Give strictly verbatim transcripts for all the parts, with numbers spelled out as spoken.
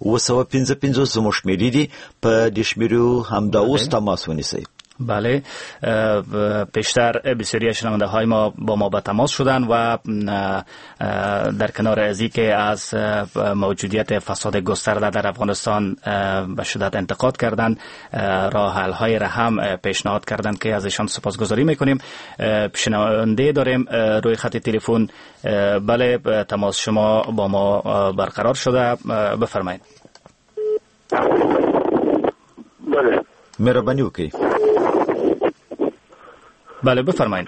اوه سوه پنځه پنځوس زموږ شمېرې دي، په دې شمېرو همدا اوس تماس ونیسئ. بله، پیشتر بسیاری شنونده های ما با ما به تماس شدن و در کنار ازی که از موجودیت فساد گسترده در افغانستان به شدت انتقاد کردند، راه حل های را هم پیشنهاد کردند که ازشان سپاسگزاری میکنیم. شنونده داریم روی خط تلفن. بله، تماس شما با ما برقرار شده، بفرمایید. بله، مهربانی وکړئ. بله بفرمایید.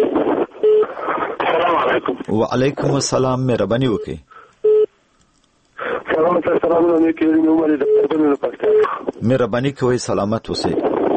سلام علیکم. و علیکم السلام، مهربانی وکړئ. سلام سره سلام نه کېږي نو مری د پرګنو پښتو. مهربانی کوئ، سلامت اوسئ.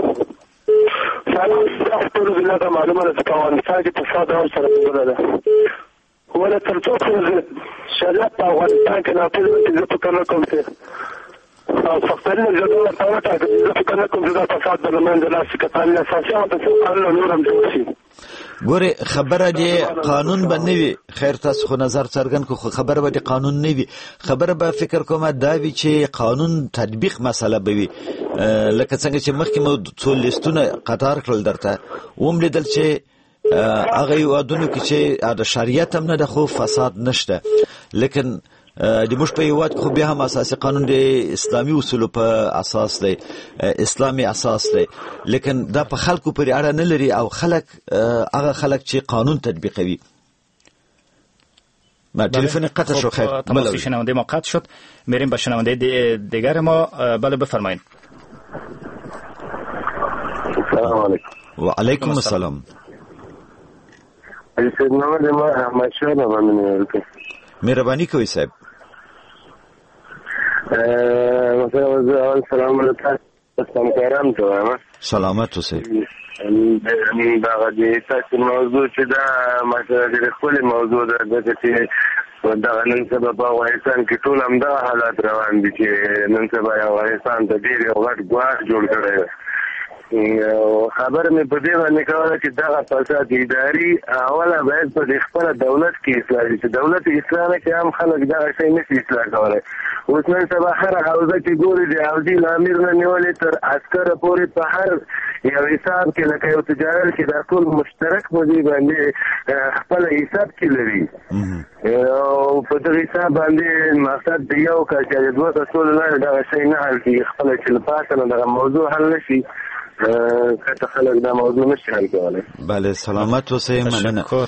سلام تاسو ته د معلومه ده چې افغانستان کې فساد او سره ده. ولا تر څو چې شریعت په افغانستان کې نافذ نه کیږي په کار کوم څه فقطرين الجدول طاوتا كنا كنت ذا فساد برلمان دلاسي كتاني أساسي وتسوق على نورم جوسي. ګوره خبره دی قانون به نه وي، خیر تاسو خو نظر څرګند کو، خبره به دی قانون نه وي، خبره به فکر کومه دا وي چې قانون تطبیق مسله به وي. لکه څنګه چې مخکې مو څو لیستونه قطار کړل درته اوم لیدل چې هغه هیوادونو کې چې د شریعت هم نه ده خو فساد نشته، لیکن د موږ په هیواد خو بیا هم اساسي قانون د اسلامي اصولو په اساس دی، اسلامي اساس دی، لیکن دا په خلکو پورې اړه نه لري او خلک هغه خلک چې قانون تطبیقوي. ما تلفن قطع شد. خیر تماسی شنونده ما قطع شد. میریم به شنونده دیگر ما. بله بفرمایید. سلام علیکم. و علیکم السلام. ایسید نامد ما احمد شاه نمانی نیارکه. مهربانی کوي صاحب. مثلا اول سلام علیکم همکاران ته وایم. سلامت اوسئ. دا غږی تاسو موضوع چې دا مثلا د خپل موضوع ده چې دا نن سبا په افغانستان کې ټول همدا حالات روان دي چې نن سبا افغانستان ته ډېر یو غټ ګواښ جوړ کړی. خبر مې په دې باندې کوله چې دغه فساد اداري اوله باید په خپل دولت کې اصلاح شي. دولت اصلاح کې هم خلک دغه شی نشي اصلاح کولی. اوس نن سبا هر حوزه کې ګوري د حوزې له امیر نه نیولې تر عسکره پورې په هر یو حساب کې لکه یو تجارت کې دا ټول مشترک مودې باندې خپل حساب کې لري او په دغه حساب باندې مقصد د یو کال چې د دوه کسو له لارې دغه شی نه حل کېږي. خپله چې له پاسه نه دغه موضوع حل نه شي کته خلک دا موضوع نشي حل کولی. بله سلامت اوسئ. مننه. شکر.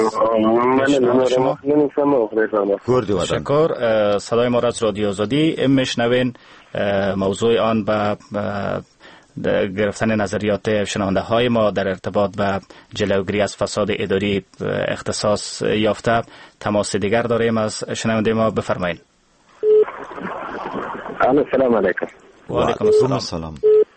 شکر. صدای ما را از رادیو آزادی میشنوین. موضوع آن به گرفتن نظریات شنونده های ما در ارتباط به جلوگیری از فساد اداری اختصاص یافته. تماس دیگر داریم از شنونده ما، بفرمایید. السلام علیکم. و علیکم السلام.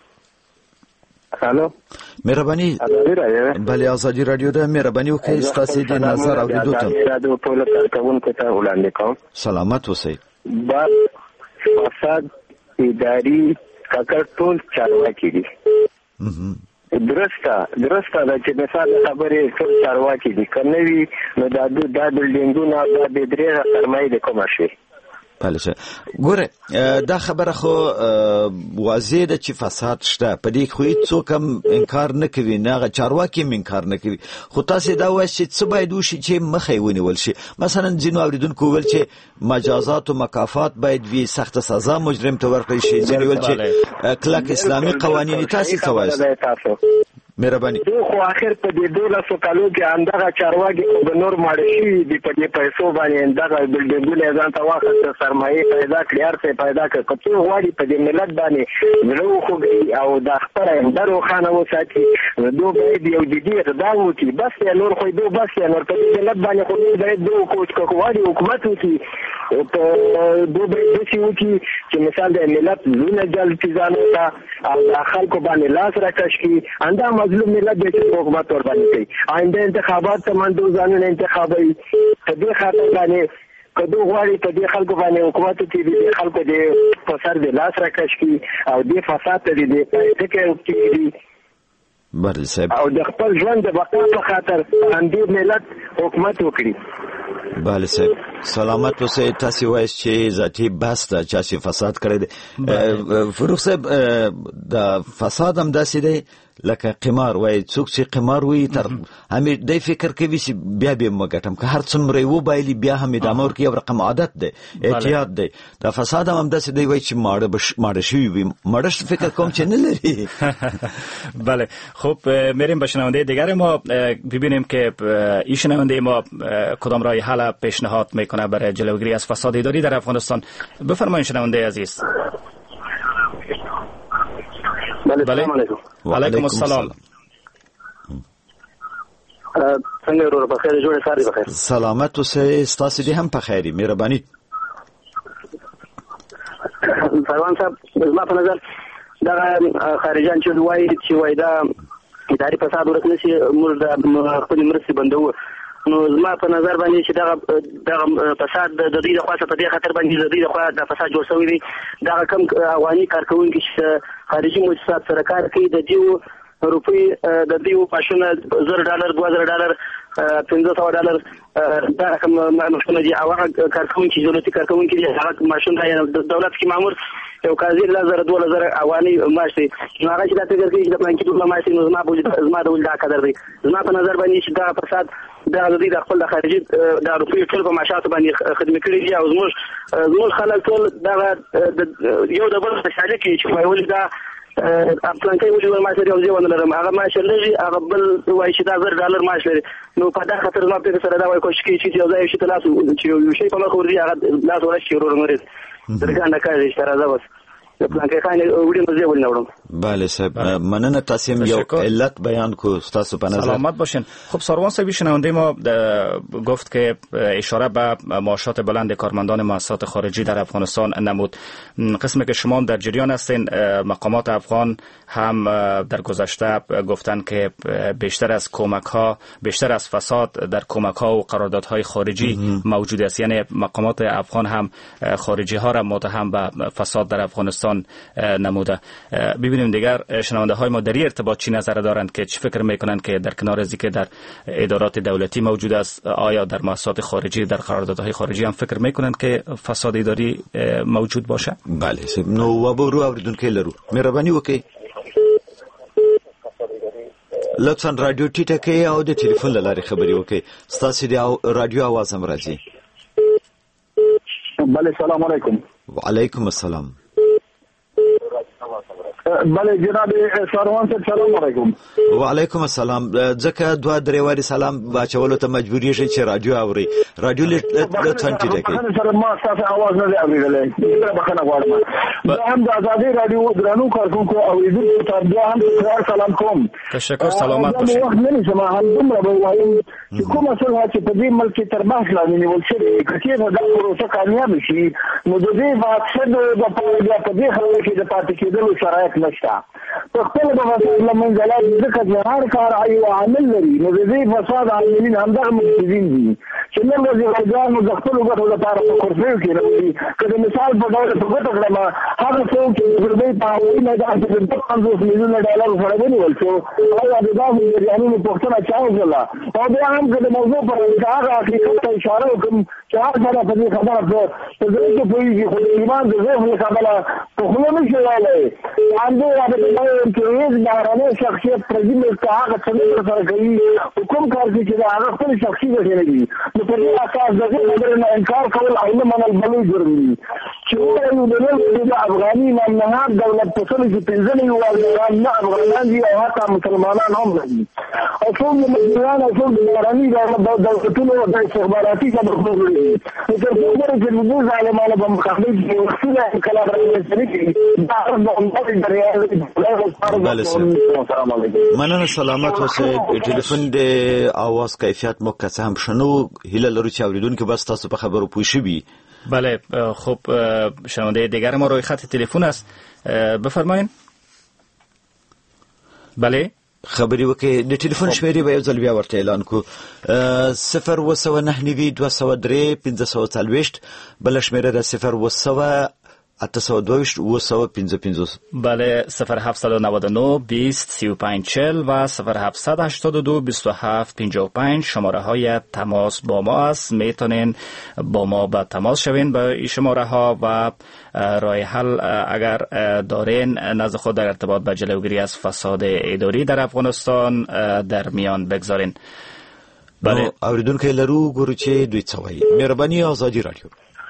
الو مهربانی. بله آزادی رادیو ده. مهربانی وکړئ ستاسو د نظر او د دوتم رادیو ټول کارکونکو ته وړاندې کوم. سلامت اوسئ. با فساد اداري کاکړ ټول چارواکي دي. درسته درسته دا چې مثال خبرې ټول چارواکي دي، کنه وی نو دا د بلډینګونو دا د درې سرمایې د کوم شي. بله شه ګوره دا خبره خو واضح ده چې فساد شته، په دې خو هیڅوک هم انکار نه کوي، نه هغه چارواکي هم انکار نه کوي، خو تاسې دا وایئ چې څه باید وشي چې مخه یې ونیول شي. مثلا ځینو اورېدونکو وویل چې مجازات و مکافات باید وي، سخته سزا مجرم ته ورکړل شي، ځینې ویل چې کلک اسلامي قوانین. تاسې څه وایئ؟ مهرباني. خو اخر په دې دولسو کالو کې همدغه چارواکي به نور ماړه شوي دي، په دې پیسو باندې دغه بلډینګونه یې ځان ته واخیسته، سرمایې پیدا کړې، هر څه پیدا کړه. که څوک غواړي په دې ملت باندې زړه وخوږي او دا خپله آینده روښانه وساتي، نو دو باید یو جدي اقدام وکړي. بس یا نور خو دو بس یا نور په دې ملت باندې خو دوی باید دو وکړو چې که غواړي حکومت وکړي، دو باید داسې وکړي چې مثال د ملت زړونه جلب کړي ځانو ته او د خلکو باندې لاس راکش کړي. همدا مظلوم ملت دی چې حکومت ورباندې کوي. آینده انتخابات ته منډو ځانونه انتخابوي. په دې خاطر باندې که دوی غواړي په دې خلکو باندې حکومت وکړي، د خلکو د په سر د لاس راکش کړي او دې فساد ته د پیسې کې وکړي. بله صاحب او د خپل ژوند د بقا په خاطر همدې ملت حکومت وکړي. بله صاحب سلامت اوسئ. تاسو وایئ چې ذاتي بحث ته چا چې فساد کړی دی. فروغ صاحب د فساد هم داسې دی لکه قمار وایي، څوک چې قمار وایي تر همې دی فکر کوي چې بیا به مو ګټم که هر څومره یې وبایلي بیا هم ادامه ورکوي، یو رقم عادت دی، اعتیاد دی. د فساد هم همداسې دی وایي چې ماړه شوي وي، ماړه فکر کوم چې نه لري. بله خب میریم به شنونده دیگر ما ببینیم که این شنونده ما کدام راه حل پیشنهاد میکنه برای جلوگیری از فساد اداری در افغانستان. بفرمایید شنونده عزیز. بله سلام علیکم. و علیکم السلام. څنګه ورور په خیر جوړ ساري بخیر. سلامت اوسئ. ستاسو دې هم په خیري مهرباني. پروان صاحب زما په نظر دا خارجان چې وایي چې وایي دا اداري فساد ورک نشي موږ د خپل مرستې بندو، نو زما په نظر باندې چې دا دا فساد د دې د خاصه په دې خاطر باندې د دې د خاصه د فساد جوړ شوی دی. دا کم افغاني کارکونکي چې خارجي مؤسسات سره کار کوي د دې روپی د دې پښونه زر ډالر دوه زره ډالر پنځه سوه ډالر دا کوم ماشونه دي. هغه کارکونکي دولتي کارکونکي دي، هغه ماشونه د دولت کې مامور یو قاضي له زر دوه زره افغاني معاش دی. نو هغه چې دا فکر کوي چې د پلان کې ټول معاش نو زما په زما ډول دا قدر دی. زما په نظر باندې چې دا فساد دا د دې د خپل خارجي د روپی ټول په معاشاتو باندې خدمت کړي دي، او زموږ زموږ خلک ټول دا یو د بل په شاله کې چې وایي دا خپل کې ولې ور ماشه دی او ځونه لرم هغه ماشه لري هغه بل وایي چې دا زر ډالر معاش لري. نو په دا خاطر زما په سره دا وایي کوشش کوي چې یو ځای شي تاسو چې یو شی په مخ ورځي هغه لاس ورشي ورور مریض درګه نه کوي چې راځه بس پلان کې خانه وړي مزه ولې نوړم. بله صاحب مننه. تاسو یو علت بیان کو تاسو په نظر. سلامت باشین. خب سروان صاحب شنونده ما گفت که اشاره به معاشات بلند کارمندان مؤسسات خارجی در افغانستان نمود. قسمی که شما در جریان هستین مقامات افغان هم در گذشته گفتن که بیشتر از کمک ها بیشتر از فساد در کمک ها و قراردادهای خارجی موجود است، یعنی مقامات افغان هم خارجی ها را متهم به فساد در افغانستان نموده. ببینیم دیگر شنونده های ما در این ارتباط چی نظر دارند که چی فکر میکنند که در کنار از اینکه در ادارات دولتی موجود است آیا در مؤسسات خارجی در قراردادهای خارجی هم فکر میکنند که فساد اداری موجود باشه؟ بله نو و برو اوریدونکو لرو مهرباني وکړئ لطفا رادیو ټیټه کړئ او د ټلیفون له لارې خبرې وکړئ. ستاسو د رادیو आवाज هم راځي. بله سلام علیکم. وعلیکم السلام. بله جناب سروان صاحب سلام علیکم. وعلیکم السلام. ځکه دوه درې واري سلام واچولو ته مجبورې شي چې رادیو اوري. رادیو لطفا ټیټه کړئ. سره ما تاسو आवाज نه اورېدلې. زه بخښنه غواړم. زه هم د آزادۍ رادیو درنو کارکونکو اوریدونکو ته بیا هم سلام کوم. تشکر. سلامت باشئ. وخت نه شم هم دومره به وایم چې کومه څه چې په دې ملک کې تر بحث لاندې نیول شوی کچې دا پروسه کامیاب شي نو د دې مقصد د په دې خلک کې د پاتې کېدلو شرایط نشته. په خپل د فساد لمنځلات ځکه چې هر کار ایو عامل لري نو د دې فساد عاملین همدغه مفسدین دي چې نن ورځې غواړي د خپل ګټو لپاره په کورسو کې راځي. که مثال په ډول په ګټه کړم هغه څوک چې د دې په اړه نه د پنځوس میلیون ډالر سره ونیول شو او د دغه یعنی په څه چا وځلا او بیا هم د موضوع پر هغه حقیقت ته اشاره وکم چې هر ځای په دې خبره په دې کې په یوه خو ایمان د زه په خبره په خو نه شي وایي انده راځي چې هیڅ بهرانه شخصیت پرځي چې هغه څنګه سره کوي حکم کار چې هغه خپل شخصي ځای نه دي نو په دې اساس دغه خبره نه انکار کول او نه منل بلې جرم دي چې یو د افغاني نه دولت په څیر چې پنځه نه یو نه افغانان دي او حتی مسلمانان هم دي او ټول مسلمانان او ټول بهراني دولتونو د استخباراتي خبرو دي نو تر څو چې موږ ظالمانه په مقابل کې وسیله کلا راځي چې دا مننه. سلامت اوسئ. ټلیفون د आवाज کیفیت مو که څه هم شنو هیله لرو چې اوریدونکو بس تاسو په خبرو پوه شوي. بله خب شنونده دیگر ما روی خط تلفن است. بفرمایید. بله خبري وکي د ټلیفون شمیرې به یو ځل بیا ورته اعلان کو صفر وسو نه نوي دوه سوه درې پنځه سوه څلوېښت بل شمیره د صفر وسو اته سوه دویشت اوه سوه پنځه پنځوس. بله صفر هفت نه نه بیست سی و پنج چهل و صفر هفت هشت دو بیست و هفت پنجاه و پنج شماره های تماس با ما است. میتونین با ما به تماس شوین با این شماره ها و راه حل اگر دارین نزد خود در ارتباط با جلوگیری از فساد اداری در افغانستان در میان بگذارین. بله اوریدونکو لرو ګورو چې دوی څه وایي. مهرباني آزادی رادیو.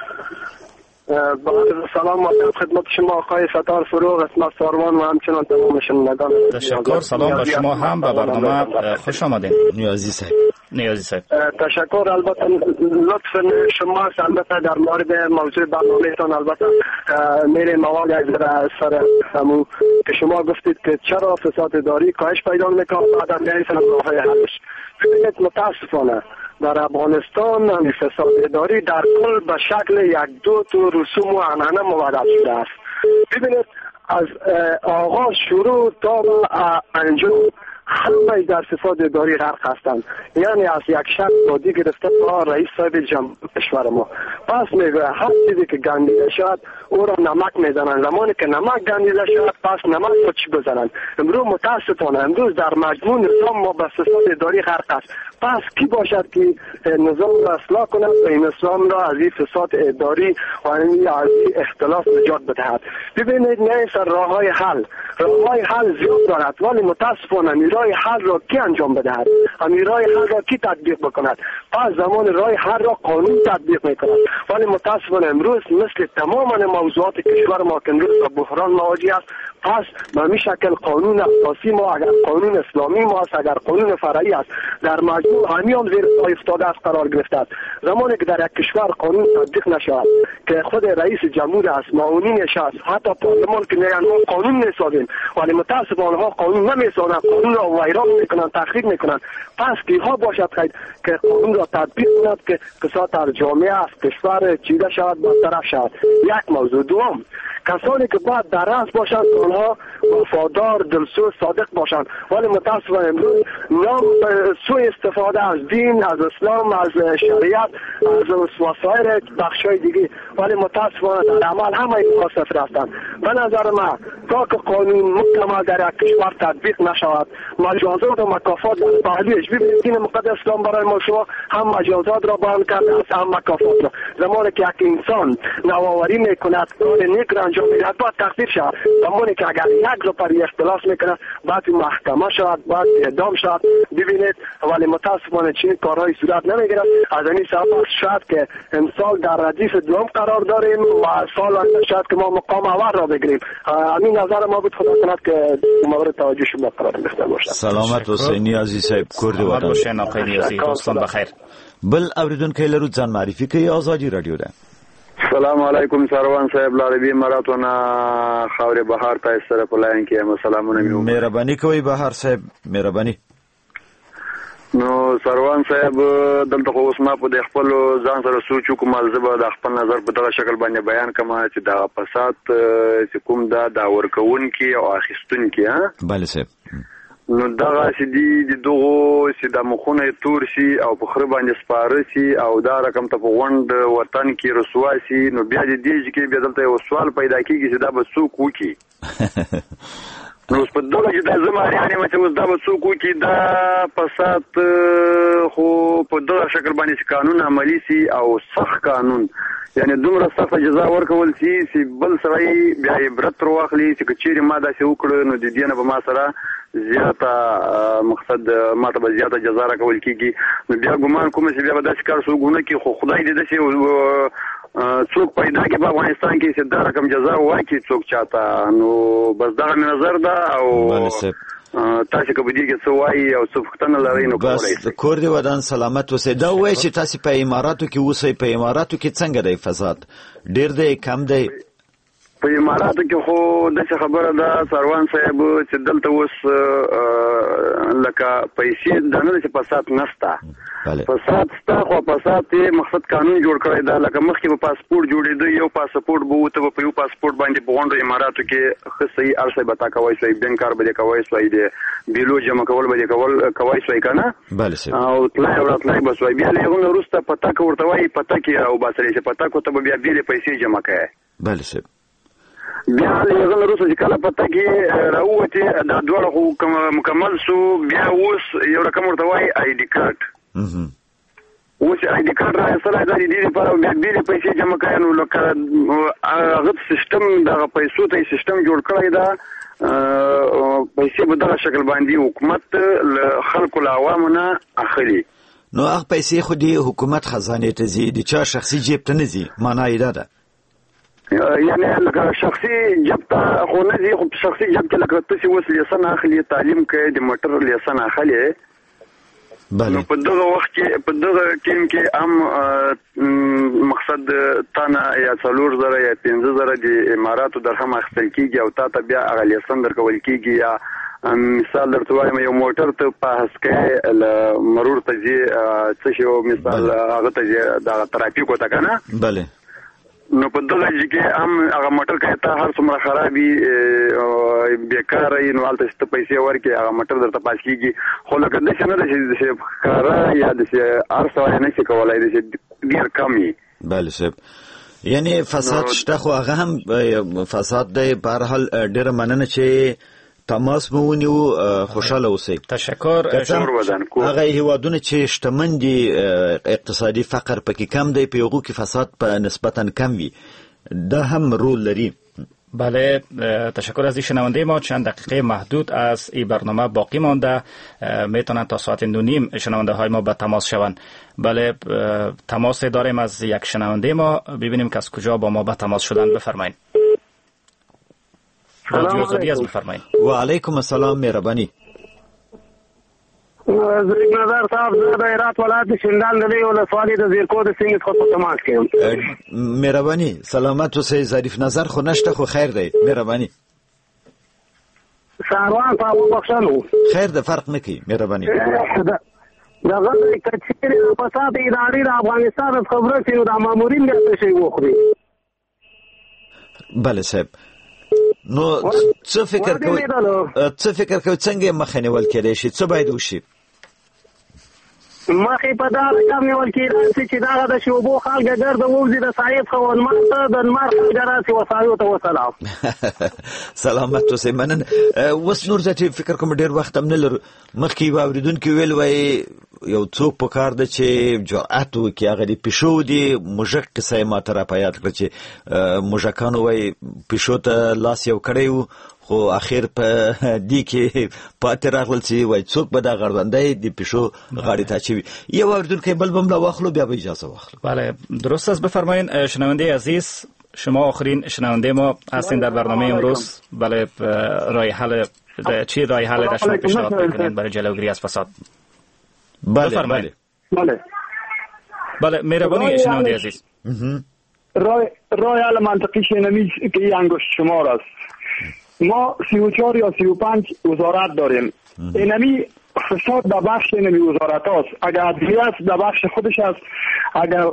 سلام خدمت شما آقای ستار فروغ، اسمت ساروان و همچنان تمام شنوندگان. تشکر. سلام به شما هم به برنامه خوش آمدین. نیازی صاحب. نیازی صاحب. تشکر. البته لطف شما البته در مورد موضوع برنامه‌تان البته میره مواد از سر همون که شما گفتید که چرا فساد اداری کاهش پیدا میکنه بعد از این راههای حلش. ببینید متاسفانه در افغانستان هم فساد اداری در کل به شکل یک دو تا رسوم و عنعنه مبدل شده است. ببینید از آغاز شروع تا انجام همه در فساد اداری غرق هستند. یعنی از یک شخص عادی گرفته تا رئیس صاحب جمهوری کشور ما. پس میگه هر چیزی که گندیده شد او را نمک میزنند. زمانی که نمک گندیده شد پس نمک را چی بزنند. امروز متاسفانه امروز در مجموع نظام ما به فساد اداری غرق است. پس کی باشد که نظام را اصلاح کند و این نظام را از این فساد اداری و از این اختلاف نجات بدهد. ببینید نه سر راههای حل راههای حل زیاد دارد ولی متاسفانه راه حل را کی انجام بدهد، همین راه حل را کی تطبیق بکند. پس زمان راه حل را قانون تطبیق میکند ولی متاسفانه امروز مثل تمام موضوعات کشور ما که امروز با بحران مواجه است پس به می شکل قانون اساسی ما اگر قانون اسلامی ما است اگر قانون فرعی است در مجموع همین هم زیر پای افتاده است قرار گرفته است. زمانی که در یک کشور قانون تطبیق نشود که خود رئیس جمهور است معاونینش است حتی پارلمان که میگن ما قانون میسازیم ولی متاسفانه آنها قانون نمیسازند قانون را ویران میکنند تخریب میکنند. پس کیها باشد که قانون را تطبیق کند که فساد در جامعه است کشور چیده شود برطرف شود. یک موضوع. دوم کسانی که باید در راست باشند آنها وفادار دلسوز صادق باشند ولی متاسفانه امروز نام سوء استفاده از دین از اسلام از شریعت از وسایر بخشای دیگه ولی متاسفانه در عمل همه اینها صفر هستند. به نظر من تا که قانون مکمل در یک کشور تطبیق نشود مجازات و مکافات در پهلویش ببینید دین مقدس اسلام برای ما شما هم مجازات را بیان کرده است هم مکافات را. زمانی که یک انسان نوآوری میکند کار نیک را انجام میدهد باید تقدیر شود. زمانی که اگر یک روپیه اختلاس میکنه باید محکمه شود باید اعدام شود. ببینید ولی متاسفانه چنین کارهای صورت نمیگیرد. از این سبب شاید که امسال در ردیف دوم قرار داریم و سال آینده شاید که ما مقام اول را بگیریم. همین نظر ما بود. خدا کند که مورد توجه شما قرار گرفته باشد. سلامت حسینی عزیز صاحب کرد وطن باشین آقای نیازی. روزتان بخیر. بل اوریدونکو لرو ځان معرفي کوي آزادی رادیو ده. سلام علیکم سروان صاحب لاربی مراتون خاور بهار تا سره پلاین کې سلامونه میو. مهرباني کوي بهار صاحب مهرباني. نو سروان صاحب دلته خو اوس ما په د خپل ځان سره سوچو کوم زبر د خپل نظر په دغه شکل باندې بیان کما چې دا فساد چې کوم دا دا ورکون کې او اخیستون کې ها بله صاحب نو دغه چې دی د دغه چې د مخونه تور شي او په خره باندې سپاره شي او دا رقم ته په غوند وطن کې رسوا شي نو بیا د دې چې بیا دلته یو سوال پیدا کیږي چې دا به څوک وکي نو په دغه چې د زماري یعنی چې اوس دا به څوک وکي دا فساد خو په دغه شکل باندې قانون عملی سي او سخت قانون یعنی دومره سخت جزا ورکول سي چې بل سړی بیا عبرت واخلي چې چیرې ما دا څه وکړ نو د دې نه به ما سره زیاته مقصد ماته به زیاته جزا راکول کیږي. نو بیا ګمان کوم چې بیا به داسې کار څوک کې خو خدای دې داسې څوک پیدا کړي په افغانستان کې چې دا رقم جزا واکي څوک چاته. نو بس دا مې نظر ده او تاسو که بدی کې څه وایي او څه پوښتنه لرئ نو کولی بس کور دې ودان سلامت اوسئ. دا وایي چې تاسو په اماراتو کې اوسئ. په اماراتو کې څنګه دی فساد ډیر دی کم دی؟ په اماراتو کې خو داسې خبره ده سروان صاحب چې دلته اوس لکه پیسې دا نه چې فساد نشته فساد شته خو فساد یې مقصد قانون جوړ کړی ده. لکه مخکې به پاسپورټ جوړېده یو پاسپورټ به وته په یو پاسپورټ باندې په غونډو اماراتو کې ښه صحیح هر څه به تا کوی شوی بینک کار به دې کوی شوی د بیلو جمع کول به دې کول کوی شوی که نه او تلای او راتلای به شوی. بیا له هغه وروسته پتک ورته وایي پتک یې راوباسلی چې پتک ورته به بیا بېلې پیسې جمع کوې. بله صاحب بیا له هغه وروسته چې کله پته کې راووتې دا دواړه خو مکمل سو بیا اوس یو رقم ورته وایي آی ډي کارت اوس آی ډي کارت راایستلی دا د دې لپاره بیا ډېرې پیسې جمع کوي نو لکه هغه سیسټم دغه پیسو ته یې سیسټم جوړ کړی دا پیسې په دغه شکل باندې حکومت له خلکو له عوامو نه اخلي نو هغه پیسې خو د حکومت خزانې ته ځي د چا شخصي جیب ته نه ځي معنا یې دا ده یعنی لکه شخصي جیب ته خو نه ځي خو شخصي جیب کې لکه تاسې اوس لیسن اخلي تعلیم کوي د موټر لیسن اخلي نو په دغه وخت کې په دغه ټیم کې هم مقصد تانه یا څلور زره یا پنځه زره د اماراتو درهم اخیستل کېږي او تا ته بیا هغه لیسن درکول کېږي یا مثال درته وایم یو موټر ته په هسکه له مرور ته ځي څه شی مثال هغه ته ځي دغه ترافیکو ته که نه بله نو په دغه ځای کې هم هغه موټر که ته هر څومره خراب وي بېکاره وي نو هلته چې ته پیسې ورکړې هغه موټر درته پاس کېږي خو لکه داسې نه ده چې داسې ښکاره یا داسې هر سړی نه شي کولی داسې ډېر کم وي بله صاحب یعنی فساد شته خو هغه هم فساد دی په هر حال ډېره مننه چې تماس مو ونیو خوشاله اوسئ تشکر هغه هیوادونه چې شتمن دي اقتصادي فقر پکې کم دی په هغو کې فساد په نسبتا کم وي دا هم رول لري بله تشکر از شنونده ما چند دقیقه محدود از این برنامه باقی مانده میتونن تا ساعت دو نیم شنونده های ما به تماس شوند بله تماس داریم از یک شنونده ما ببینیم که از کجا با ما به تماس شدن بفرمایید رادیو زدی از بفرمایید و علیکم السلام مهربانی زریق نظر صاحب زه د هرات ولایت د شینډال د لوی ولسوالۍ د زیرکو د سیمې څخه په تماس کې یم مهرباني سلامت اوسئ ظریف نظر خو نشته خو خیر دی مهرباني ساروان صاحب وبخښنو خیر د فرق نه کوي مهرباني دغه کچېرې فساد ادارې د افغانستان د خبره چې د مامورین د شي وخوري بله صاحب نو څه فکر کوي څه فکر کوي څنګه مخه نیول کېدای شي څه باید وشي مخې په دا رقم نیول کېدای چې دغه د شوبو خلک ګرده ووځي د سایب خو لمر ته د لمر خلک راسي وسایو ته وسلام سلامت اوسئ مننه اوس نور زیاتې فکر کوم ډېر وخت هم نه لرو مخکې یوه اورېدونکي ویل وایي یو څوک په کار ده چې جرأت وکړي هغه د پیشو د موږک قصه یې ماته را په یاد کړه چې موږکانو وایي پیشو ته لاس یو کړی و خو اخر په دې کې پاتې راغلل چې وایي څوک به دا غړوندی د پیشو غاړې ته اچوي یو اورېدونکی بل به هم راواخلو بیا به اجازه واخلو بله درست است بفرمایید شنونده عزیز شما آخرین شنونده ما هستین در برنامه امروز بله رای حل چی رای حل در شما پیشنهاد میکنین برای جلوگیری از فساد بله بله بله بله مهربانی شنونده عزیز رای رای حل منطقی شنوی که این انگشت شمار است ما سی و چهار یا سی و پنج وزارت داریم اینمی فساد در بخش اینمی وزارت هاست اگر عدلیت در بخش خودش است اگر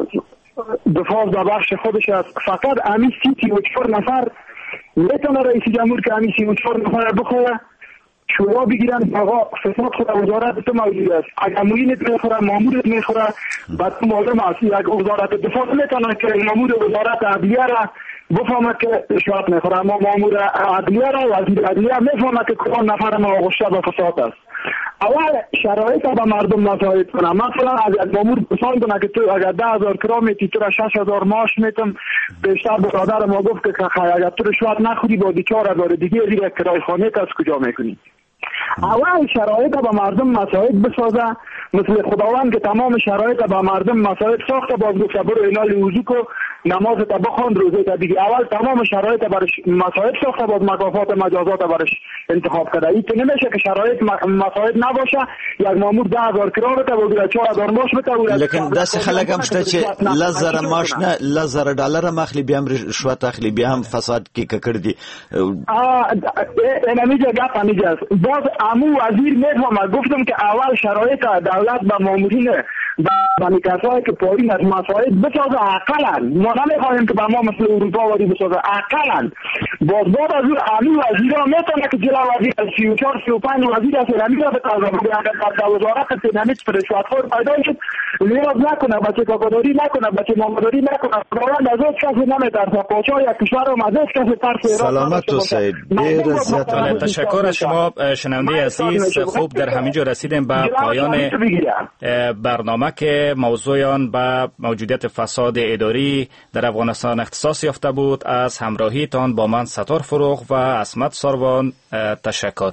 دفاع در بخش خودش است فقط امی سی و چهار نفر میتونه رئیس جمهور که امی سی و چهار نفر بخواه شورا بگیرن آقا فساد خود وزارت تو موجود است اگر معینت میخوره مامورت میخوره بعد تو معلوم است یک وزارت دفاع میتونه که مامور وزارت عدلیه را بفهمه که شاید میخوره اما مامور عدلیه را وزیر عدلیه میفهمه که کدام نفر ما آغشته به فساد است اول شرایط به مردم مساعد کنه مثلا از یک مامور پسند کنه که تو اگر ده هزار کرا میتی تو را شش هزار ماش میتم بیشتر برادر ما گفت که اگر تو رشوت نخوری با دی چهار هزار دیگه زیر کرای خانه از کجا میکنی اول شرایط به مردم مساعد بسازه مثل خداوند که تمام شرایط به مردم مساعد ساخته باز گفته برو اینال وضو کو نماز تا بخوان روزه تا دیگه اول تمام شرایط برش مساعد ساخته باز مکافات مجازات برش انتخاب کرده این که نمیشه که شرایط مساعد نباشه یک مامور ده هزار کرا بده و چهار هزار ماش بده لیکن دست خلک هم شته چې لزر ماش نه لزر ډالر مخلی بیا هم رشوت اخلي بیا هم فساد کې ککړ دي ا اینمیجا گپ انیجاست باز امو وزیر میفهمه گفتم که اول شرایط دولت به مامورین بانی کسایی که پایین از مساعد بسازه اقلا ما نمیخواهیم که به ما مثل اروپا واری بسازه اقلا باز بعد از اون امو وزیر ها میتونه که جلو وزیر از سی و چهار سی و پنج وزیر از اینمی را بتازه اگر در وزارت تینمیت پر رشوت خور پیدا شد نیاز نکنه، بچه کاکاداری نکنه، بچه مامداری نکنه. خداوند از هیچ کسی نمیترسه، پادشاه یک کشور هم از هیچ کسی ترس سلامت و سعید. بیر عزت. تشکر از شما شنونده عزیز. خوب در همینجا رسیدیم به پایان برنامه که موضوع آن به موجودیت فساد اداری در افغانستان اختصاص یافته بود. از همراهیتان با من ستار فروغ و عصمت ساروان تشکر.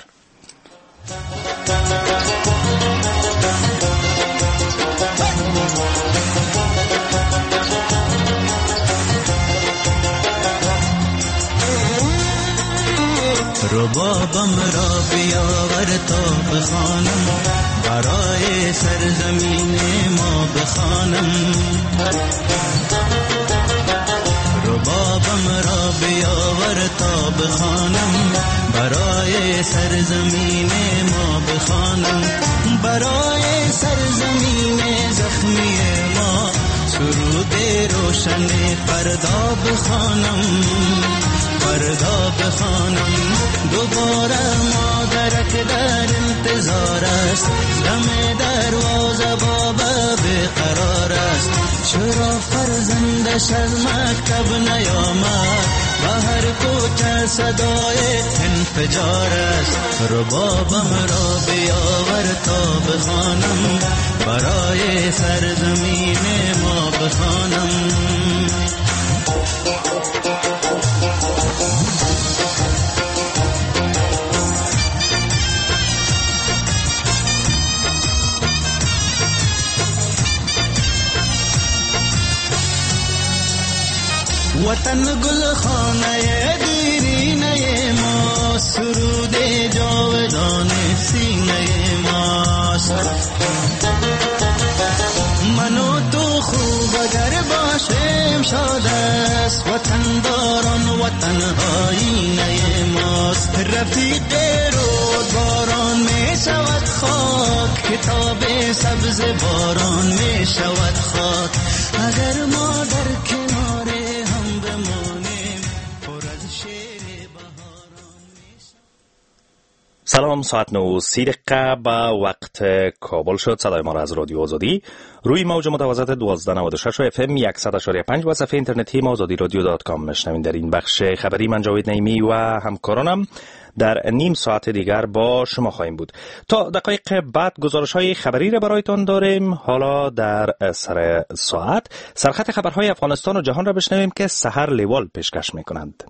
ربابم را بیاور تا بخوانم، برای سرزمین ما بخوانم. ربابم را بیاور تا بخوانم، برای سرزمین ما بخوانم. برای سرزمین زخمی ما سرود روشن فردا بخوانم، فردا بخوانم. دوباره مادرک در انتظار است، دم دروازه بابا بقرار است. چرا فرزندش از مکتب نیامد، به هر کوچه صدای انفجار است. ربابم را بیاور تا بخوانم، برای سرزمین ما بخوانم. وطن گل خانه دیرینه ما، سرود جاودان سینه ماست. من و تو خوب اگر باشیم شاد است، وطن داران وطن آینه ماست. رفیق رود باران می شود خاک، کتاب سبز باران می شود خاک. اگر ما در کنار هم بمانیم، پر از شیر بهاران می شود. سلام، ساعت نو سی دقیقه با وقت کابل شد. صدای ما را از رادیو آزادی روی موج متوسط دوازده نود و شش و اف ام صد و پنج و صفحه اینترنتی ما آزادی رادیو دات کام میشنوین. در این بخش خبری من جاوید نعیمی و همکارانم در نیم ساعت دیگر با شما خواهیم بود. تا دقایق بعد گزارش های خبری را برایتان داریم. حالا در سر ساعت سرخط خبرهای افغانستان و جهان را بشنویم که سحر لیوال پیشکش میکنند.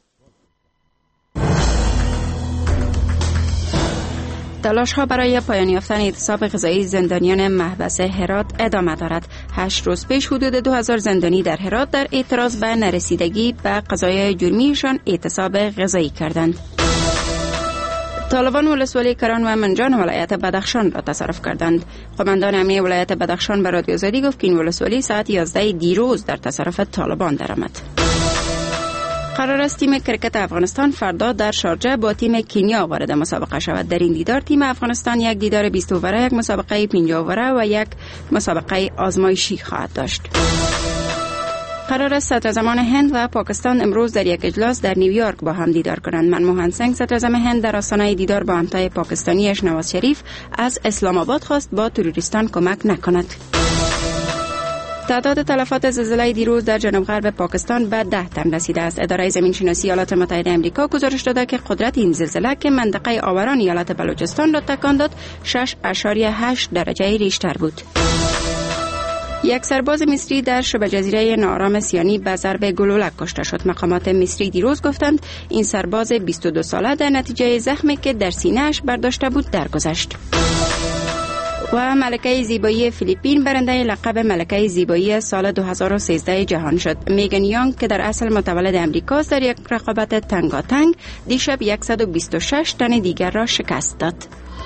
تلاش‌ها برای پایان یافتن اعتصاب غذایی زندانیان محبس هرات ادامه دارد. هشت روز پیش حدود دو هزار زندانی در هرات در اعتراض به نرسیدگی به قضایای جرمیشان اعتصاب غذایی کردند. طالبان ولسوالی کران و منجان ولایت بدخشان را تصرف کردند. قماندان امنیه ولایت بدخشان به رادیو آزادی گفت که این ولسوالی ساعت یازده دیروز در تصرف طالبان درآمد. قرار است تیم کرکت افغانستان فردا در شارجه با تیم کنیا وارد مسابقه شود. در این دیدار تیم افغانستان یک دیدار بیست اووره، یک مسابقه پنجاه اووره و یک مسابقه آزمایشی خواهد داشت. قرار است صدراعظمان هند و پاکستان امروز در یک اجلاس در نیویورک با هم دیدار کنند. منموهن سنگ صدراعظم هند در آستانه دیدار با همتای پاکستانیش نواز شریف از اسلام آباد خواست با تروریستان کمک نکند. تعداد تلفات زلزله دیروز در جنوب غرب پاکستان به ده تن رسیده است. اداره زمین شناسی ایالات متحده آمریکا گزارش داده که قدرت این زلزله که منطقه آوران ایالت بلوچستان را تکان داد شش اشاریه هشت درجه ریشتر بود. یک سرباز مصری در شبه جزیره ناآرام سیانی به ضرب گلولک کشته شد. مقامات مصری دیروز گفتند این سرباز بیست و دو ساله در نتیجه زخمی که در سینه‌اش برداشته بود درگذشت. و ملکه زیبایی فیلیپین برنده لقب ملکه زیبایی سال دو هزار و سیزده جهان شد. میگن یانگ که در اصل متولد امریکاست در یک رقابت تنگاتنگ دیشب صد و بیست و شش تن دیگر را شکست داد.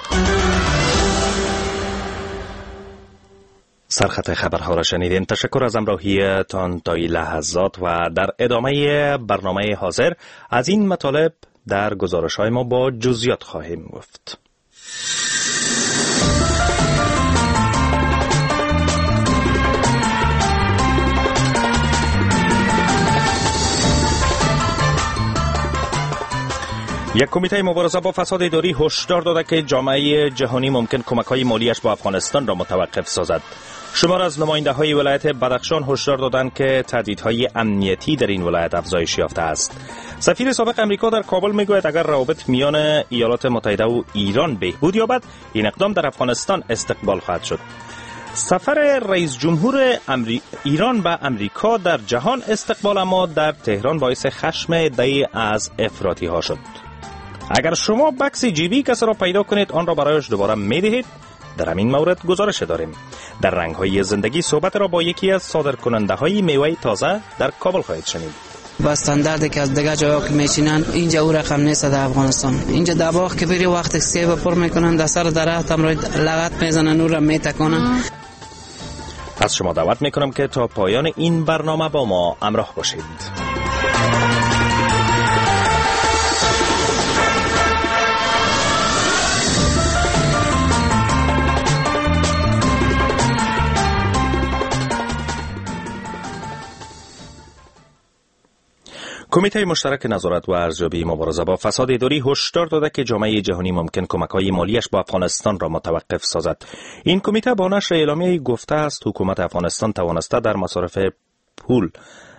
سرخط خبرها را شنیدین. تشکر از همراهیتان تا این لحظات و در ادامه برنامه حاضر از این مطالب در گزارش‌های ما با جزئیات خواهیم گفت. یک کمیته مبارزه با فساد اداری هشدار داده که جامعه جهانی ممکن کمک‌های مالیش با افغانستان را متوقف سازد. شمار از نماینده‌های ولایت بدخشان هشدار دادند که تهدیدهای امنیتی در این ولایت افزایش یافته است. سفیر سابق امریکا در کابل میگوید اگر روابط میان ایالات متحده و ایران بهبود یابد، این اقدام در افغانستان استقبال خواهد شد. سفر رئیس جمهور امری... ایران به امریکا در جهان استقبال اما در تهران باعث خشم عده‌ای از افراطی ها شد. اگر شما بکس جیبی کسی را پیدا کنید آن را برایش دوباره میدهید؟ در همین مورد گزارش داریم. در رنگ‌های زندگی صحبت را با یکی از صادرکننده‌های میوه تازه در کابل خواهید شنید. با استانداردی که از دیگه جاها که میشینن اینجا او رقم نیست در افغانستان. اینجا در باغ که بری وقت سیب پر میکنن، در سر درخت هم لغت میزنن، او را میتکنن. از شما دعوت میکنم که تا پایان این برنامه با ما همراه باشید. کمیته مشترک نظارت و ارزیابی مبارزه با فساد اداری هشدار داده که جامعه جهانی ممکن کمک‌های مالیش با افغانستان را متوقف سازد. این کمیته با نشر اعلامیه‌ای گفته است حکومت افغانستان توانسته در مصارف پول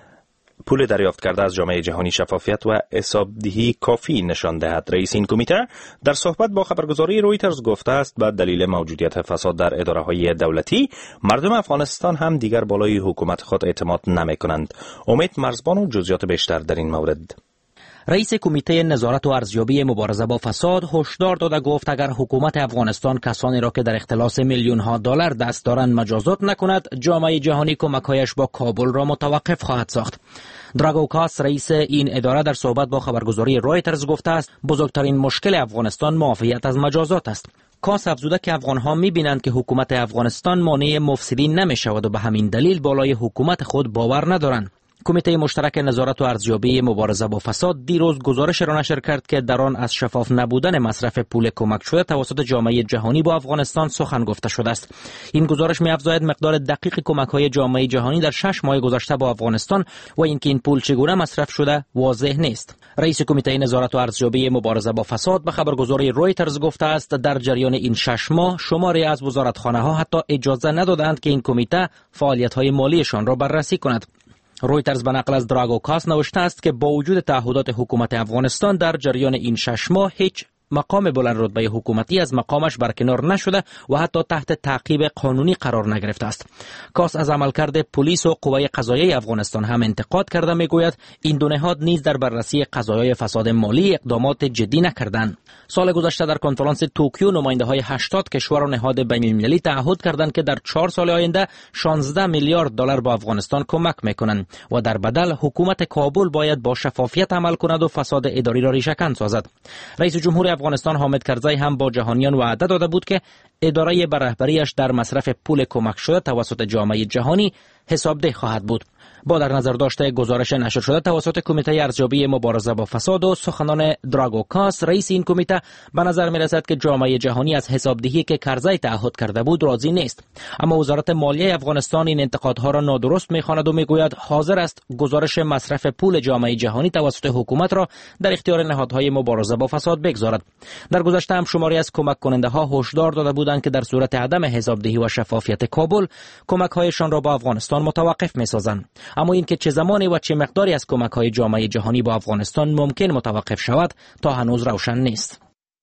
پول دریافت کرده از جامعه جهانی شفافیت و حسابدهی کافی نشان دهد. رئیس این کمیته در صحبت با خبرگزاری رویترز گفته است به دلیل موجودیت فساد در اداره‌های دولتی مردم افغانستان هم دیگر بالای حکومت خود اعتماد نمی‌کنند. امید مرزبان و جزئیات بیشتر در این مورد. رئیس کمیته نظارت و ارزیابی مبارزه با فساد هشدار داده گفت اگر حکومت افغانستان کسانی را که در اختلاس میلیون ها دلار دست دارند مجازات نکند، جامعه جهانی کمک‌هایش با کابل را متوقف خواهد ساخت. دراگو کاس رئیس این اداره در صحبت با خبرگزاری رویترز گفته است بزرگترین مشکل افغانستان معافیت از مجازات است. کاس افزوده که افغان‌ها می‌بینند که حکومت افغانستان مانع مفسدین نمی‌شود و به همین دلیل بالای حکومت خود باور ندارند. کمیته مشترک نظارت و ارزیابی مبارزه با فساد دیروز گزارش را نشر کرد که در آن از شفاف نبودن مصرف پول کمک شده توسط جامعه جهانی با افغانستان سخن گفته شده است. این گزارش می‌افزاید مقدار دقیق کمک‌های جامعه جهانی در شش ماه گذشته با افغانستان و اینکه این پول چگونه مصرف شده واضح نیست. رئیس کمیته نظارت و ارزیابی مبارزه با فساد به خبرگزاری رویترز گفته است در جریان این شش ماه شماری از وزارتخانه‌ها حتی اجازه ندادند که این کمیته فعالیت‌های مالیشان را بررسی کند. رویترز به نقل از دراگو کاس نوشته است که با وجود تعهدات حکومت افغانستان در جریان این شش ماه هیچ مقام بلند رتبه حکومتی از مقامش برکنار نشده و حتی تحت تعقیب قانونی قرار نگرفته است. کاس از عملکرد پلیس و قوه قضاییه افغانستان هم انتقاد کرده میگوید این دو نهاد نیز در بررسی قضایای فساد مالی اقدامات جدی نکردند. سال گذشته در کنفرانس توکیو نماینده‌های هشتاد کشور و نهاد بین‌المللی تعهد کردند که در چهار سال آینده شانزده میلیارد دلار به افغانستان کمک میکنند و در بدل حکومت کابل باید با شفافیت عمل کند و فساد اداری را ریشه‌کن سازد. رئیس جمهور افغانستان حامد کرزی هم با جهانیان وعده داده بود که اداره بر رهبریش در مصرف پول کمک شده توسط جامعه جهانی حسابدهی خواهد بود. با در نظر داشته گزارش نشر شده توسط کمیته ارزیابی مبارزه با فساد و سخنان دراگو کاس رئیس این کمیته به نظر می رسد که جامعه جهانی از حسابدهی که کرزی تعهد کرده بود راضی نیست. اما وزارت مالیه افغانستان این انتقادها را نادرست می خواند و می گوید حاضر است گزارش مصرف پول جامعه جهانی توسط حکومت را در اختیار نهادهای مبارزه با فساد بگذارد. در گذشته هم شماری از کمک کننده ها هشدار داده بودند که در صورت عدم حسابدهی و شفافیت کابل کمک هایشان را با افغانستان متوقف می سازند. اما اینکه چه زمانی و چه مقداری از کمک‌های جامعه جهانی با افغانستان ممکن متوقف شود تا هنوز روشن نیست.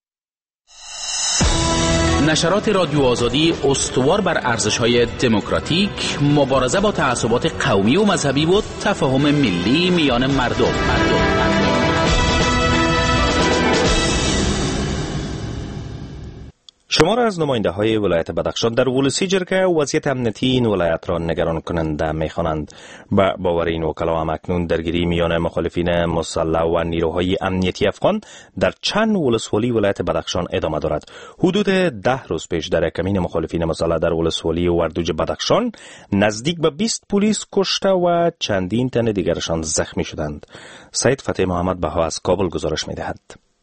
نشرات رادیو آزادی استوار بر ارزش‌های دموکراتیک، مبارزه با تعصبات قومی و مذهبی و تفاهم ملی میان مردم. مردم. شمار از نماینده های ولایت بدخشان در ولسی جرگه وضعیت امنیتی این ولایت را نگران کننده می‌خوانند. با باور این وکلا هم اکنون درگیری میان مخالفین مسلح و نیروهای امنیتی افغان در چند ولسوالی ولایت بدخشان ادامه دارد. حدود ده روز پیش در کمین مخالفین مسلح در ولسوالی وردوج بدخشان نزدیک به بیست پلیس کشته و چندین تن دیگرشان زخمی شدند. سید فتح محمد بها از کابل گزارش می‌دهد.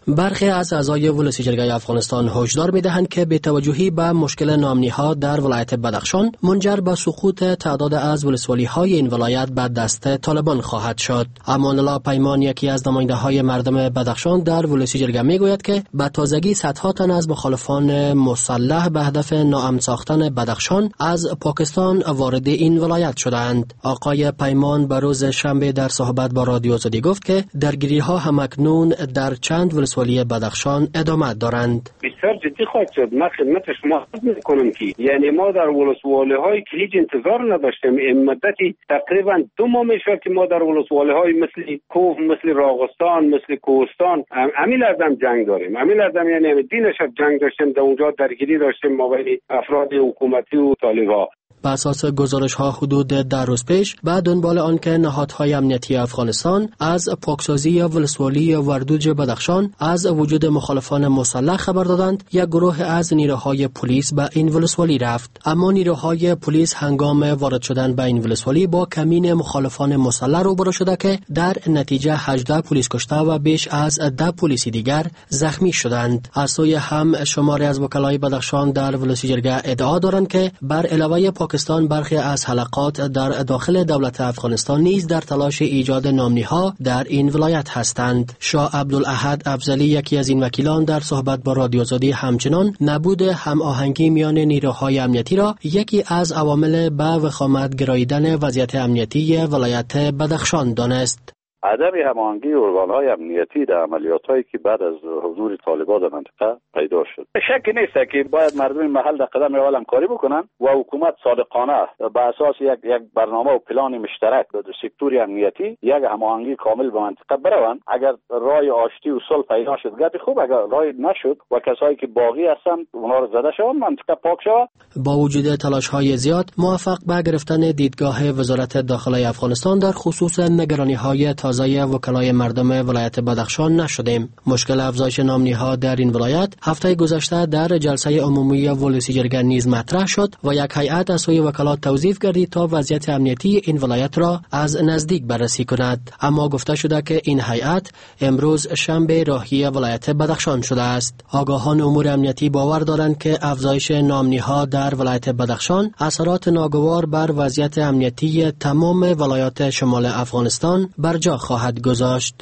برخی از اعضای ولسی جرگه افغانستان هشدار می‌دهند که بی‌توجهی به مشکل نامنی‌ها در ولایت بدخشان منجر به سقوط تعداد از ولسوالی‌های این ولایت به دست طالبان خواهد شد. امان الله پیمان، یکی از نماینده‌های مردم بدخشان در ولسی جرگه می‌گوید که به تازگی صدها تن از مخالفان مسلح به هدف ناامن ساختن بدخشان از پاکستان وارد این ولایت شدند. آقای پیمان به روز شنبه در صحبت با رادیو آزادی گفت که درگیری‌ها همکنون در چند ولسوالی بدخشان ادامه دارند. بسیار جدی خواهد شد. من خدمت شما عرض می‌کنم که یعنی ما در ولسوالی‌های که هیچ انتظار نداشتیم، این مدتی تقریبا دو ماه میشه که ما در ولسوالی‌های مثل کوه، مثل راغستان، مثل کوهستان امیل ازم جنگ داریم. امیل ازم یعنی دینش جنگ داشتیم، در اونجا درگیری داشتیم ما بین افراد حکومتی و طالبان. بر اساس گزارش‌ها حدود در روز پیش به دنبال آنکه نهادهای امنیتی افغانستان از پاکسازی ولسوالی وردوج بدخشان از وجود مخالفان مسلح خبر دادند، یک گروه از نیروهای پلیس به این ولسوالی رفت، اما نیروهای پلیس هنگام وارد شدن به این ولسوالی با کمین مخالفان مسلح روبرو شده که در نتیجه هجده پلیس کشته و بیش از ده پلیسی دیگر زخمی شدند. از سوی هم شماری از وکلای بدخشان در ولسی جرگه ادعا دارند که بر علاوه پاکستان برخی از حلقات در داخل دولت افغانستان نیز در تلاش ایجاد نامنی‌ها در این ولایت هستند. شاه عبدالاحد افضلی، یکی از این وکیلان، در صحبت با رادیو آزادی همچنان نبود هماهنگی میان نیروهای امنیتی را یکی از عوامل به وخامت گراییدن وضعیت امنیتی ولایت بدخشان دانست. عدم هماهنگی ارگان‌های امنیتی در عملیات‌هایی که بعد از حضور طالبان در منطقه پیدا شد. شک نیست که باید مردم محل در قدم اول همکاری بکنن و حکومت صادقانه بر اساس یک یک برنامه و پلان مشترک در سکتور امنیتی یک هماهنگی کامل به منطقه بروند. اگر راه آشتی و صلح پیدا شد گپ خوب، اگر راه نشد و کسایی که باقی هستن اونها رو زده شوند، منطقه پاک شود. با وجود تلاش‌های زیاد موفق به گرفتن دیدگاه وزارت داخلی افغانستان در خصوص نگرانی‌های تازه وکلای مردم ولایت بدخشان نشدیم. مشکل افزایش نامنی‌ها در این ولایت هفته گذشته در جلسه عمومی ولسی جرگه نیز مطرح شد و یک هیئت از سوی وکلات توظیف گردید تا وضعیت امنیتی این ولایت را از نزدیک بررسی کند، اما گفته شده که این هیئت امروز شنبه راهی ولایت بدخشان شده است. آگاهان امور امنیتی باور دارند که افزایش نامنی‌ها در ولایت بدخشان اثرات ناگوار بر وضعیت امنیتی تمام ولایات شمال افغانستان بر جا خواهد گذاشت.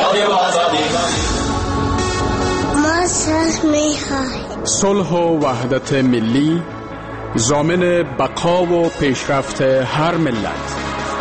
صلح و وحدت ملی ضامن بقا و پیشرفت هر ملت.